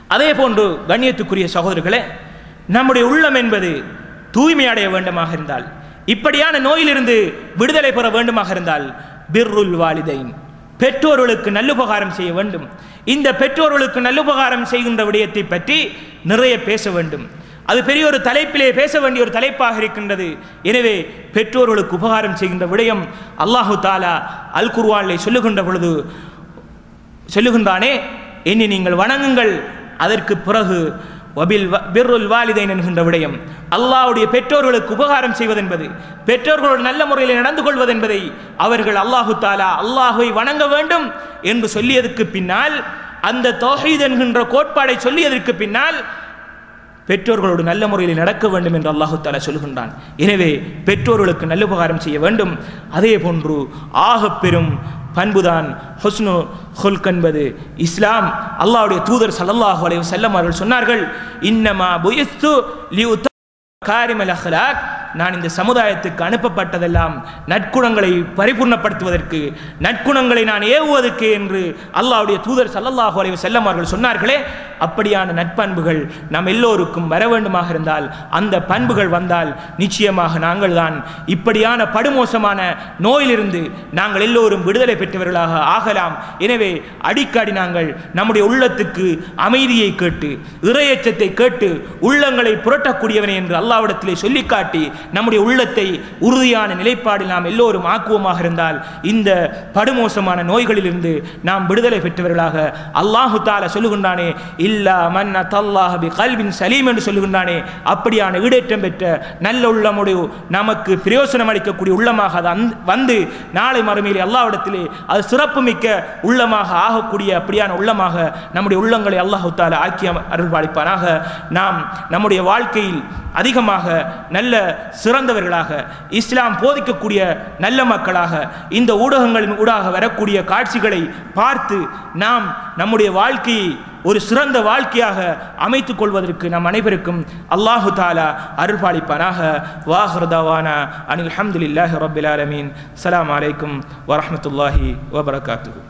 அதே போன்று கண்ணியத்துக்குரிய சகோதரர்களே, நம்முடைய உள்ளம் என்பது தூய்மையடைய வேண்டுமாக இருந்தால், இப்படியான நோயிலிருந்து விடுதலை பெற வேண்டுமாக இருந்தால், பிர்ருல் வாலிதைன், பெற்றோர்களுக்கு நல்லுபகாரம் செய்ய வேண்டும். இந்த பெற்றோர்களுக்கு நல்லுபகாரம் செய்கின்ற விடயத்தை பற்றி நிறைய பேச வேண்டும். அது பெரிய ஒரு தலைப்பிலே பேச வேண்டிய ஒரு தலைப்பாக இருக்கின்றது. எனவே பெற்றோர்களுக்கு உபகாரம் செய்கின்ற விடயம் அல்லாஹு தாலா அல் குர்ஆனிலே சொல்லுகின்ற பொழுது சொல்லுகின்றானே, என்னை நீங்கள் வணங்குங்கள், அதற்கு பிறகு வபில் பிர்ருல் வாலிதைன் என்கின்ற விடயம், அல்லாஹ்வுடைய பெற்றோர்களுக்கு உபகாரம் செய்வதென்பது, பெற்றோர்களோடு நல்ல முறையில் நடந்து கொள்வதென்பதை அவர்கள் அல்லாஹு தாலா அல்லாஹ்வை வணங்க வேண்டும் என்று சொல்லியதற்கு பின்னால், அந்த தௌஹீத் என்கின்ற கோட்பாடை சொல்லியதற்கு பின்னால் பெற்றோர்களோடு நல்ல முறையில் நடக்க வேண்டும் என்று அல்லாஹு தாலா சொல்கின்றான். எனவே பெற்றோர்களுக்கு நல்லுபகாரம் செய்ய வேண்டும். அதே போன்று ஆக பெரும் பண்புதான் ஹுஸ்னு ஹுல்க் என்பது. இஸ்லாம் அல்லாஹ்வுடைய தூதர் ஸல்லல்லாஹு அலைஹி வஸல்லம் அவர்கள் சொன்னார்கள், இன்னமா புயிஸ்து லியுத காரிமல் அஹ்லாக், நான் இந்த சமுதாயத்துக்கு அனுப்பப்பட்டதெல்லாம் நற்குணங்களை பரிபூர்ணப்படுத்துவதற்கு, நற்குணங்களை நான் ஏவுவதற்கு என்று அல்லாஹ்வுடைய தூதர் ஸல்லல்லாஹு அலைஹி வஸல்லம் அவர்கள் சொன்னார்களே. அப்படியான நற்பண்புகள் நம் எல்லோருக்கும் வர வேண்டுமாக இருந்தால், அந்த பண்புகள் வந்தால் நிச்சயமாக நாங்கள் தான் இப்படியான படுமோசமான நோயிலிருந்து நாங்கள் எல்லோரும் விடுதலை பெற்றவர்களாக ஆகலாம். எனவே அடிக்கடி நாங்கள் நம்முடைய உள்ளத்துக்கு அமைதியை கேட்டு, இறையச்சத்தை கேட்டு, உள்ளங்களை புரட்டக்கூடியவனை என்று அல்லாஹ்விடத்திலே சொல்லி காட்டி நம்முடைய உள்ளத்தை உறுதியான நிலைப்பாடில் நாம் எல்லோரும் ஆக்குவோமாக இருந்தால், இந்த படுமோசமான நோய்களிலிருந்து நாம் விடுதலை பெற்றவர்களாக அல்லாஹு தஆலா சொல்லுகின்றானே, இல்லா மன் அத்தல்லாஹ பிகல்பின் சலீம் என்று சொல்லுகின்றானே, அப்படியான ஈடேற்றம் பெற்ற நல்ல உள்ளமுடைய நமக்கு பிரயோசனம் அளிக்கக்கூடிய உள்ளமாக அது வந்து நாளை மறுமையிலே அல்லாஹ்விடத்திலே அது சிறப்பு மிக்க உள்ளமாக ஆகக்கூடிய அப்படியான உள்ளமாக நம்முடைய உள்ளங்களை அல்லாஹு தஆலா ஆக்கி அருள்பாலிப்பானாக. நாம் நம்முடைய வாழ்க்கையில் அதிகமாக நல்ல சிறந்தவர்களாக, இஸ்லாம் போதிக்கக்கூடிய நல்ல மக்களாக, இந்த ஊடகங்களின் ஊடாக வரக்கூடிய காட்சிகளை பார்த்து நாம் நம்முடைய வாழ்க்கையை ஒரு சிறந்த வாழ்க்கையாக அமைத்துக் கொள்வதற்கு நம் அனைவருக்கும் அல்லாஹு தஆலா அருள்பாலிப்பானாக. வாஹிரு தவானா அனில் ஹம்துலில்லாஹி ரப்பில் ஆலமீன். அஸ்ஸலாமு அலைக்கும் வரஹ்மத்துல்லாஹி வபரகாத்துஹு.